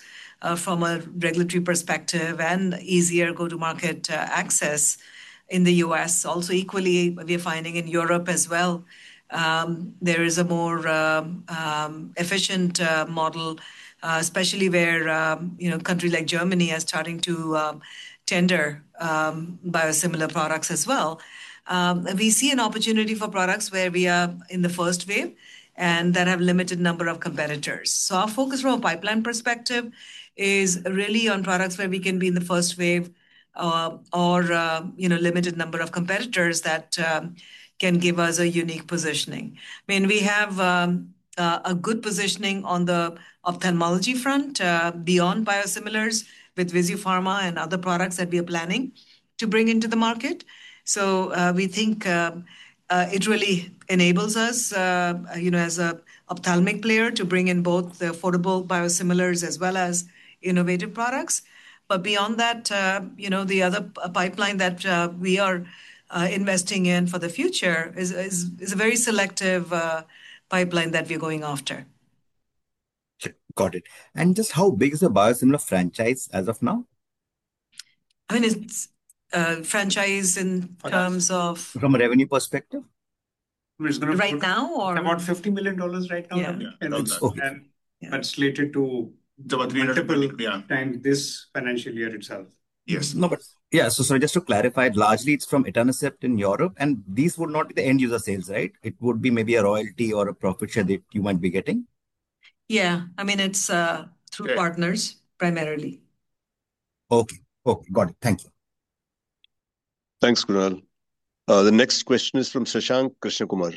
uh, from a regulatory perspective and easier go-to-market uh, access in the U S. Also, equally, we are finding in Europe as well, um, there is a more um, um, efficient uh, model, uh, especially where um, you know countries like Germany are starting to um, tender um, biosimilar products as well. Um, we see an opportunity for products where we are in the first wave and that have limited number of competitors. So our focus from a pipeline perspective is really on products where we can be in the first wave uh, or uh, you know limited number of competitors that um, can give us a unique positioning. I mean, we have um, uh, a good positioning on the ophthalmology front uh, beyond biosimilars with Visiopharma and other products that we are planning to bring into the market. So uh, we think um, uh, it really enables us, uh, you know, as a ophthalmic player to bring in both the affordable biosimilars as well as innovative products. But beyond that, uh, you know, the other p- pipeline that uh, we are uh, investing in for the future is, is, is a very selective uh, pipeline that we're going after. Sure, got it. And just how big is the biosimilar franchise as of now? I mean, it's uh, franchise in For us, terms of From a revenue perspective? it's going to right put now, or about fifty million dollars right now, yeah, Ravi, Yeah, and around it's that. Okay. and yeah. but slated to It's about three hundred multiple million. Yeah. times this financial year itself. Yes. No, but yeah, so sorry, just to clarify, largely it's from etanercept in Europe, and these would not be the end user sales, right? It would be maybe a royalty or a profit share that you might be getting. Yeah, I mean, it's uh, through Okay. partners primarily. Okay, okay, got it. Thank you. Thanks, Kunal. Uh, the next question is from Shashank Krishnakumar.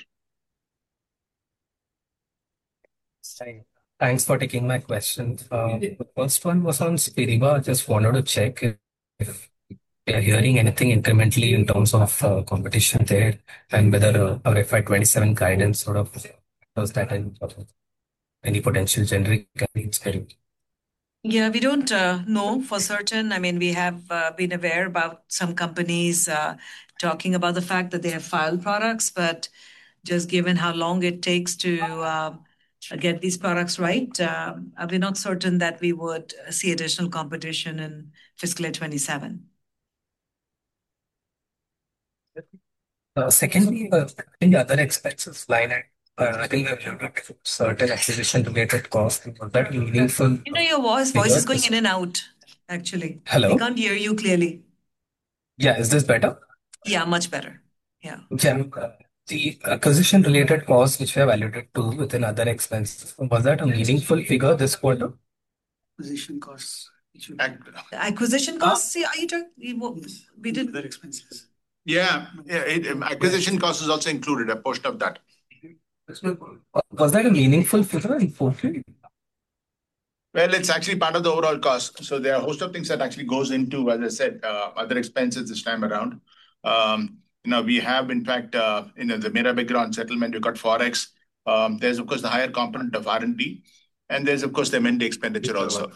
Hi. Thanks for taking my question. Uh, the first one was on Spiriva. Just wanted to check if, if you're hearing anything incrementally in terms of uh, competition there and whether uh, our F Y twenty-seven guidance sort of does that in any potential generic candidates getting. Yeah, we don't uh, know for certain. I mean, we have uh, been aware about some companies uh, talking about the fact that they have filed products, but just given how long it takes to um, get these products right, um, uh, we're not certain that we would see additional competition in fiscal year twenty-seven. Uh, secondly, uh, in the other expenses line, uh, I think we have certain acquisition related costs. Was that meaningful You know, your voice voice figure? is going in and out, actually. We Hello? can't hear you clearly. Yeah, is this better? Yeah, much better. Yeah. Yeah, uh, the acquisition related costs which we have alluded to within other expenses, was that a meaningful figure this quarter? Acquisition costs. Ac- The acquisition Uh, costs, see, are you talking, we wo- we did, Other expenses. yeah, yeah. It, um, acquisition cost is also included, a portion of that. Was that a meaningful figure in four Q? Well, it's actually part of the overall cost. So there are a host of things that actually goes into, as I said, uh, other expenses this time around. Um, you know, we have, in fact, uh, you know, the Mirabegron settlement, we've got Forex. Um, there's, of course, the higher component of R and D. And there's, of course, the M and A expenditure also.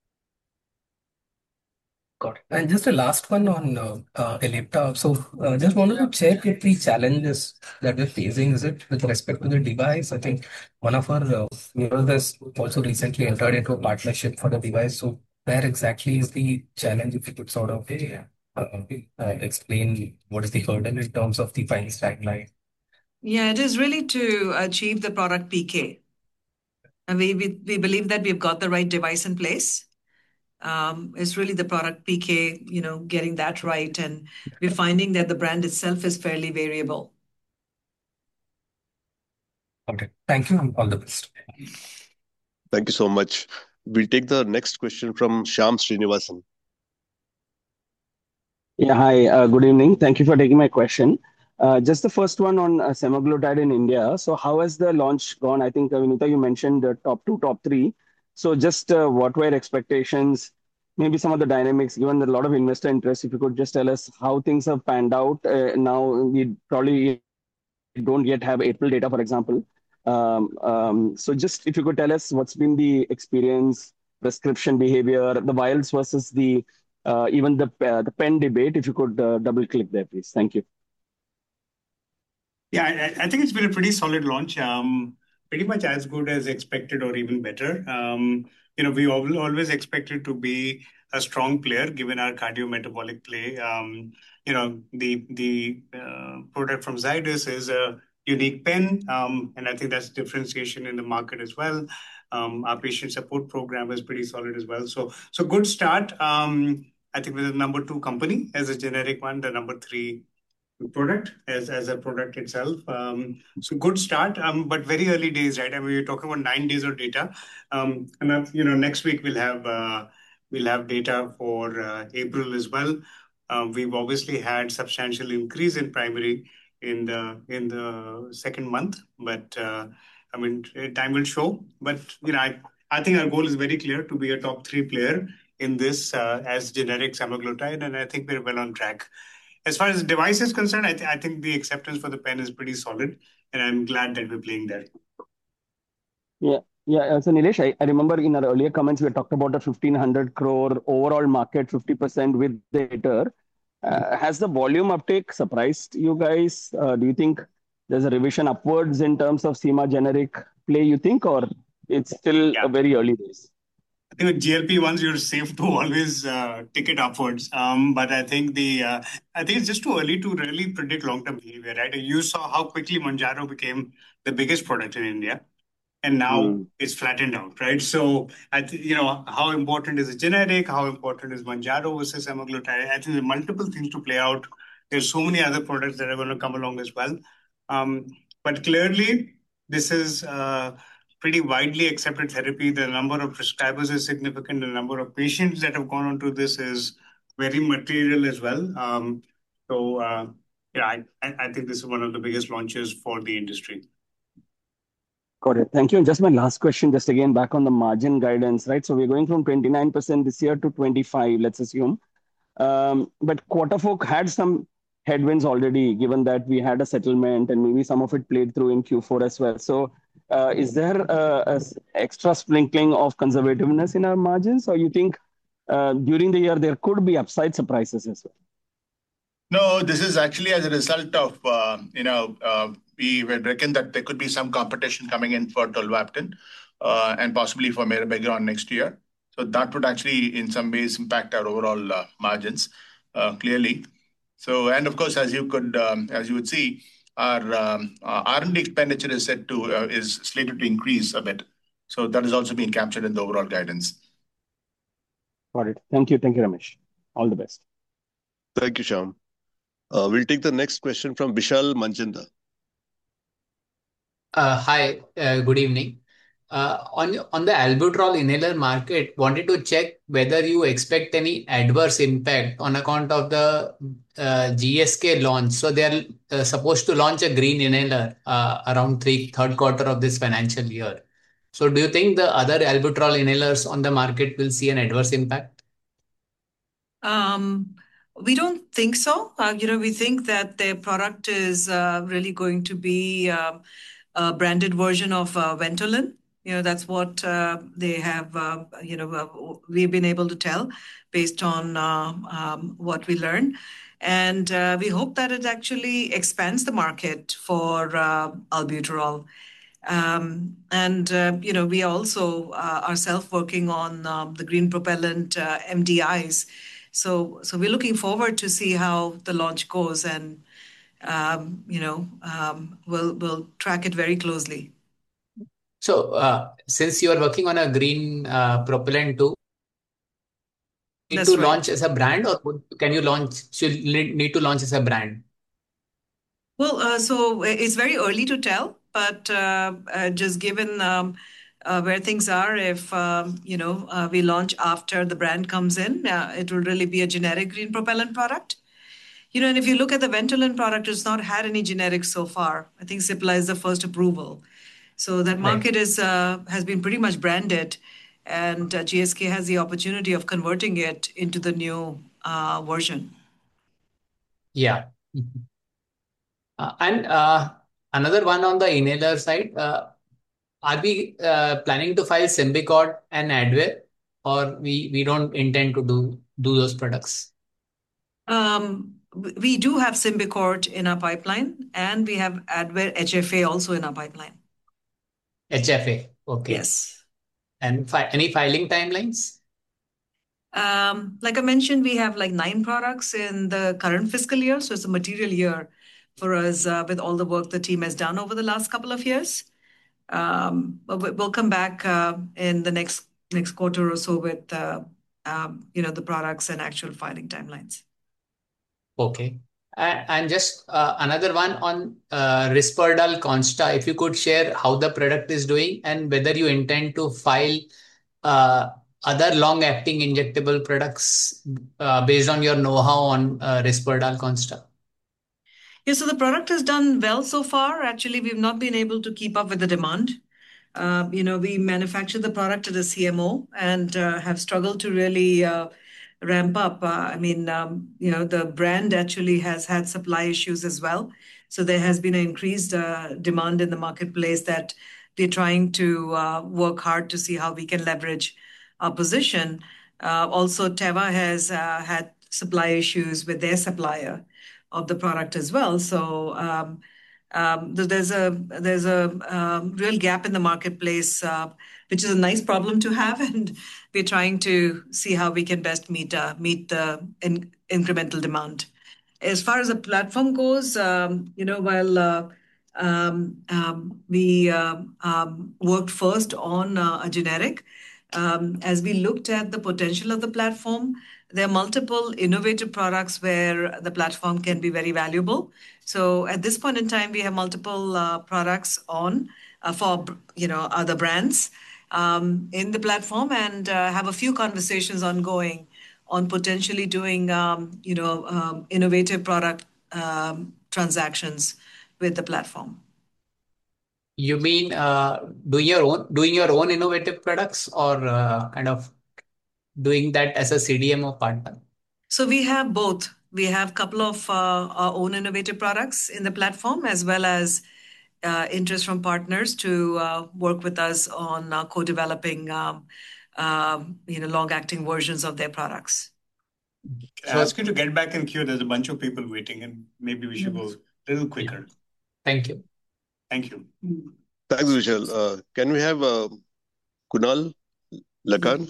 Got it. And just a last one on uh, uh, Ellipta. So uh, just wanted to check if the challenges that we're facing, is it with respect to the device? I think one of our uh, viewers also recently entered into a partnership for the device. So where exactly is the challenge? If you could sort of uh, uh, explain what is the hurdle in terms of the final timeline. yeah, it is really to achieve the product P K. And we, we, we believe that we've got the right device in place. Um, it's really the product P K, you know, getting that right. And we're finding that the brand itself is fairly variable. Okay. Thank you and all the best. Thank you so much. We'll take the next question from Shyam Srinivasan. Yeah, hi, uh, good evening. Thank you for taking my question. Uh, just the first one on uh, semaglutide in India. So how has the launch gone? I think, uh, Vinita, you mentioned the top two, top three. So just uh, what were expectations, maybe some of the dynamics, given a lot of investor interest, if you could just tell us how things have panned out. Uh, now we probably don't yet have April data, for example. Um, um, so just if you could tell us what's been the experience, prescription behavior, the vials versus the uh, even the uh, the pen debate, if you could uh, double click there, please. Thank you. Yeah, I, I think it's been a pretty solid launch. Um, pretty much as good as expected or even better. Um, you know, we al- always expected to be a strong player given our cardiometabolic play. Um, you know, the the uh, product from Zydus is a unique pen, um, and I think that's differentiation in the market as well. Um, our patient support program is pretty solid as well. So, so good start. Um, I think we're the number two company as a generic one, the number three product as as a product itself. Um, so good start, um, but very early days, right? I mean, we're talking about nine days of data, um, and uh, you know, next week we'll have uh, we'll have data for uh, April as well. Um, we've obviously had substantial increase in primary in the in the second month, but uh, I mean, eh, time will show. But you know, I I think our goal is very clear to be a top three player in this uh, as generic semaglutide, and I think we're well on track. As far as the device is concerned, I, th- I think the acceptance for the pen is pretty solid, and I'm glad that we're playing there. Yeah. Yeah. uh, So Nilesh, I, I remember in our earlier comments, we talked about a fifteen hundred crore overall market, fifty percent with the hitter. Uh, has the volume uptake surprised you guys? Uh, do you think there's a revision upwards in terms of SEMA generic play, you think, or it's still Yeah. a very early days? I think with G L P ones, you're safe to always uh, tick it upwards. Um, but I think the uh, I think it's just too early to really predict long-term behavior, right? You saw how quickly Mounjaro became the biggest product in India, and now Mm. it's flattened out, right? So I think you know how important is a generic, how important is Mounjaro versus semaglutide. I think there are multiple things to play out. There's so many other products that are going to come along as well. Um, but clearly, this is uh, pretty widely accepted therapy. The number of prescribers is significant. The number of patients that have gone onto this is very material as well. Um, so, uh, yeah, I, I I think this is one of the biggest launches for the industry. Got it. Thank you. And just my last question, just again back on the margin guidance, right? So we're going from twenty-nine percent this year to twenty-five, let's assume. Um, but quarter four had some headwinds already, given that we had a settlement and maybe some of it played through in Q four as well. So uh, is there a, a s- extra sprinkling of conservativeness in our margins, or you think uh, during the year there could be upside surprises as well? No, this is actually as a result of, uh, you know, uh, we would reckon that there could be some competition coming in for tolvaptan uh, and possibly for mirabegron next year. So that would actually, in some ways, impact our overall uh, margins uh, clearly. So, and of course, as you could, um, as you would see, our um, uh, R and D expenditure is set to uh, is slated to increase a bit. So that is also being captured in the overall guidance. Got it. Thank you. Thank you, Ramesh. All the best. Thank you, Shyam. Uh, we'll take the next question from Vishal Manjinda. Uh, Hi, uh, good evening. Uh, On on the albuterol inhaler market, wanted to check whether you expect any adverse impact on account of the uh, G S K launch. So they're uh, supposed to launch a green inhaler uh, around three third quarter of this financial year. So do you think the other albuterol inhalers on the market will see an adverse impact? Um, we don't think so. Uh, you know, we think that their product is uh, really going to be um, a branded version of uh, Ventolin. You know, that's what uh, they have, uh, you know, uh, we've been able to tell based on uh, um, what we learn. And uh, we hope that it actually expands the market for uh, albuterol. Um, and, uh, you know, we also uh, ourselves working on um, the green propellant uh, M D Is. So, so we're looking forward to see how the launch goes, and um, you know, um, we'll we'll track it very closely. So uh, since you are working on a green uh, propellant too, need That's to right. launch as a brand, or would- can you launch, should need need to launch as a brand? Well, uh, so it's very early to tell, but uh, uh, just given um, uh, where things are, if um, you know uh, we launch after the brand comes in, uh, it will really be a generic green propellant product. You know, and if you look at the Ventolin product, it's not had any generics so far. I think Cipla is the first approval. So that Right. market is uh, has been pretty much branded, and uh, G S K has the opportunity of converting it into the new uh, version. Yeah. Mhm. Uh, and uh, another one on the inhaler side, uh, are we uh, planning to file Symbicort and Advair, or we we don't intend to do do those products? Um, w- we do have Symbicort in our pipeline, and we have Advair H F A also in our pipeline. H F A. Okay. Yes. And fi any filing timelines? Um, like I mentioned, we have like nine products in the current fiscal year, so it's a material year for us uh, with all the work the team has done over the last couple of years. Um, but we- we'll come back uh, in the next next quarter or so with uh, um, you know the products and actual filing timelines. Okay. A- And just uh, another one on uh, Risperdal Consta, if you could share how the product is doing and whether you intend to file uh, other long-acting injectable products uh, based on your know-how on uh, Risperdal Consta. Yeah, so the product has done well so far. Actually, we've not been able to keep up with the demand. Uh, you know, we manufacture the product at a C M O and uh, have struggled to really uh, ramp up. Uh, I mean, um, you know, the brand actually has had supply issues as well. So there has been an increased uh, demand in the marketplace that we're trying to uh, work hard to see how we can leverage our position. Uh, also, Teva has uh, had supply issues with their supplier of the product as well. So um, um, th- there's a there's a um, real gap in the marketplace, uh, which is a nice problem to have, and we're trying to see how we can best meet uh, meet the in- incremental demand. As far as the platform goes, um, you know, while uh, um, um, we um, um, worked first on uh, a generic, um, as we looked at the potential of the platform, there are multiple innovative products where the platform can be very valuable. So at this point in time, we have multiple uh, products on uh, for you know other brands um, in the platform, and uh, have a few conversations ongoing on potentially doing um, you know um, innovative product um, transactions with the platform. You mean uh, doing your own doing your own innovative products or uh, kind of doing that as a C D M O partner? So we have both. We have a couple of uh, our own innovative products in the platform, as well as uh, interest from partners to uh, work with us on uh, co-developing um, um, you know long-acting versions of their products. Can I ask you to get back in queue? There's a bunch of people waiting, and maybe we should go a little quicker. Thank you. Thank you. Thanks, Vishal. Uh, can we have uh, Kunal Lakan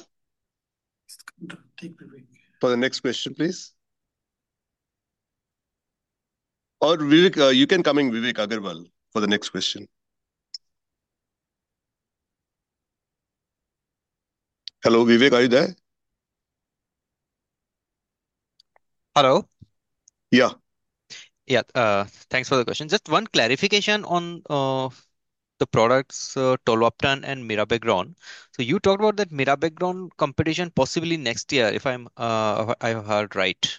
for the next question, please? Or Vivek, uh, you can come in, Vivek Agarwal, for the next question. Hello, Vivek, are you there? Hello. Yeah. Yeah. Uh, thanks for the question. Just one clarification on uh, the products uh, Tolvaptan and Mirabegron. So you talked about that Mirabegron competition possibly next year, if I'm uh, I have heard right.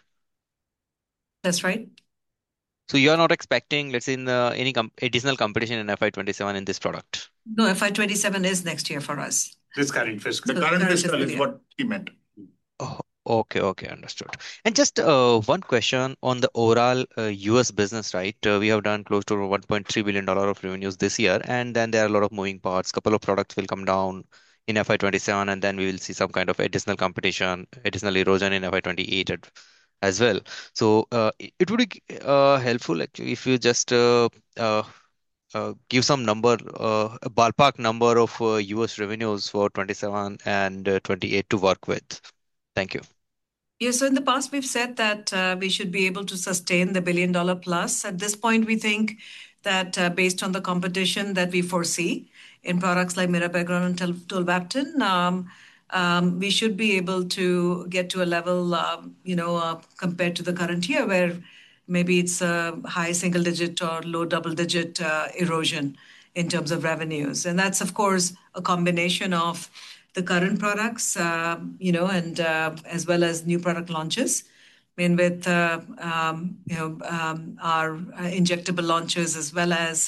That's right. So you are not expecting, let's say, in the, any com additional competition in F Y twenty-seven in this product. No, F Y twenty-seven is next year for us. This current fiscal. The So current current fiscal fiscal is year. what he meant. Oh, okay, okay, understood. And just uh, one question on the overall uh, U S business, right? Uh, we have done close to one point three billion dollar of revenues this year, and then there are a lot of moving parts. Couple of products will come down in F Y twenty-seven, and then we will see some kind of additional competition, additional erosion in F Y twenty-eight at- as well. So uh, it it would be uh, helpful actually if you just uh, uh, uh, give some number, uh, a ballpark number of uh, U S revenues for twenty-seven and uh, twenty-eight to work with. Thank you. Yeah, so in the past, we've said that uh, we should be able to sustain the billion dollar plus. At this point, we think that uh, based on the competition that we foresee in products like Mirabegron and Tol- Tolvaptan, um, um, we should be able to get to a level, um, you know, uh, compared to the current year where maybe it's a high single digit or low double digit uh, erosion in terms of revenues. And that's, of course, a combination of the current products, uh, you know, and uh, as well as new product launches. I mean, with uh, um, you know um, our uh, injectable launches as well as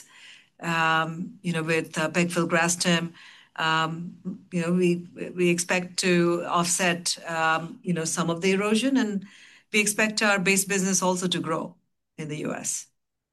um, you know with uh, pegfilgrastim, um, you know we we expect to offset um, you know some of the erosion, and we expect our base business also to grow in the U S.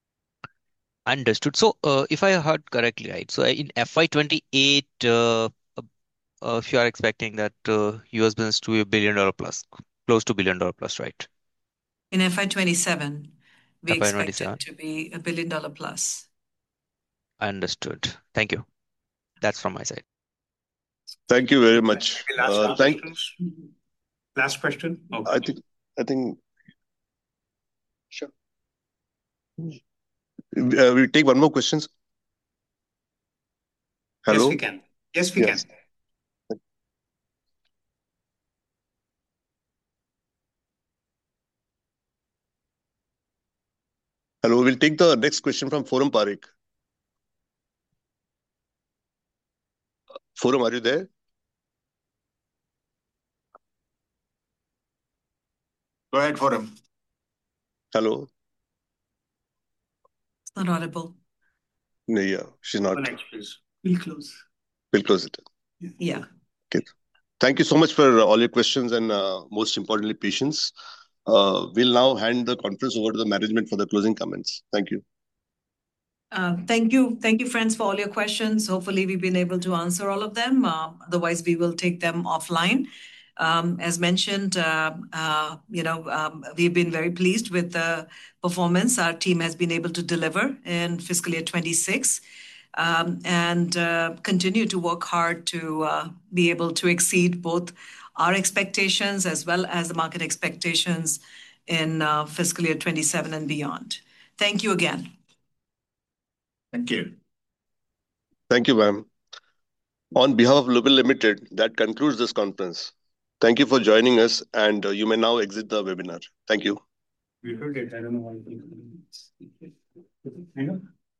Understood. So, uh, if I heard correctly, right? So, in F Y twenty-eight, uh, uh, uh, if you are expecting that uh, U S business to be a billion dollar plus, close to billion dollar plus, right? In F Y twenty-seven, we F Y expect it twenty-seven. to be a billion dollar plus. Understood. Thank you. That's from my side. Thank you very much. Maybe last Uh, two thank. questions. Last question. Okay. I think. I think. Sure. Uh, we take one more questions. Yes, Hello. we can. Yes, we Yes. can. Hello. We'll take the next question from Forum Parekh. Forum, are you there? Go ahead, Forum. Hello. It's not audible. No, yeah, she's not. Go next, please. We'll close. We'll close it. Yeah. Okay. Thank you so much for all your questions and uh, most importantly, patience. Uh, we'll now hand the conference over to the management for the closing comments. Thank you. Uh, thank you. Thank you, friends, for all your questions. Hopefully, we've been able to answer all of them. Uh, otherwise, we will take them offline. Um, as mentioned, uh, uh, you know, um, we've been very pleased with the performance our team has been able to deliver in fiscal year twenty-six, um, and uh, continue to work hard to uh, be able to exceed both our expectations as well as the market expectations in uh, fiscal year twenty-seven and beyond. Thank you again. Thank you. Thank you, ma'am. On behalf of Lupin Limited, that concludes this conference. Thank you for joining us, and uh, you may now exit the webinar. Thank you. We heard it. I don't know why. I know.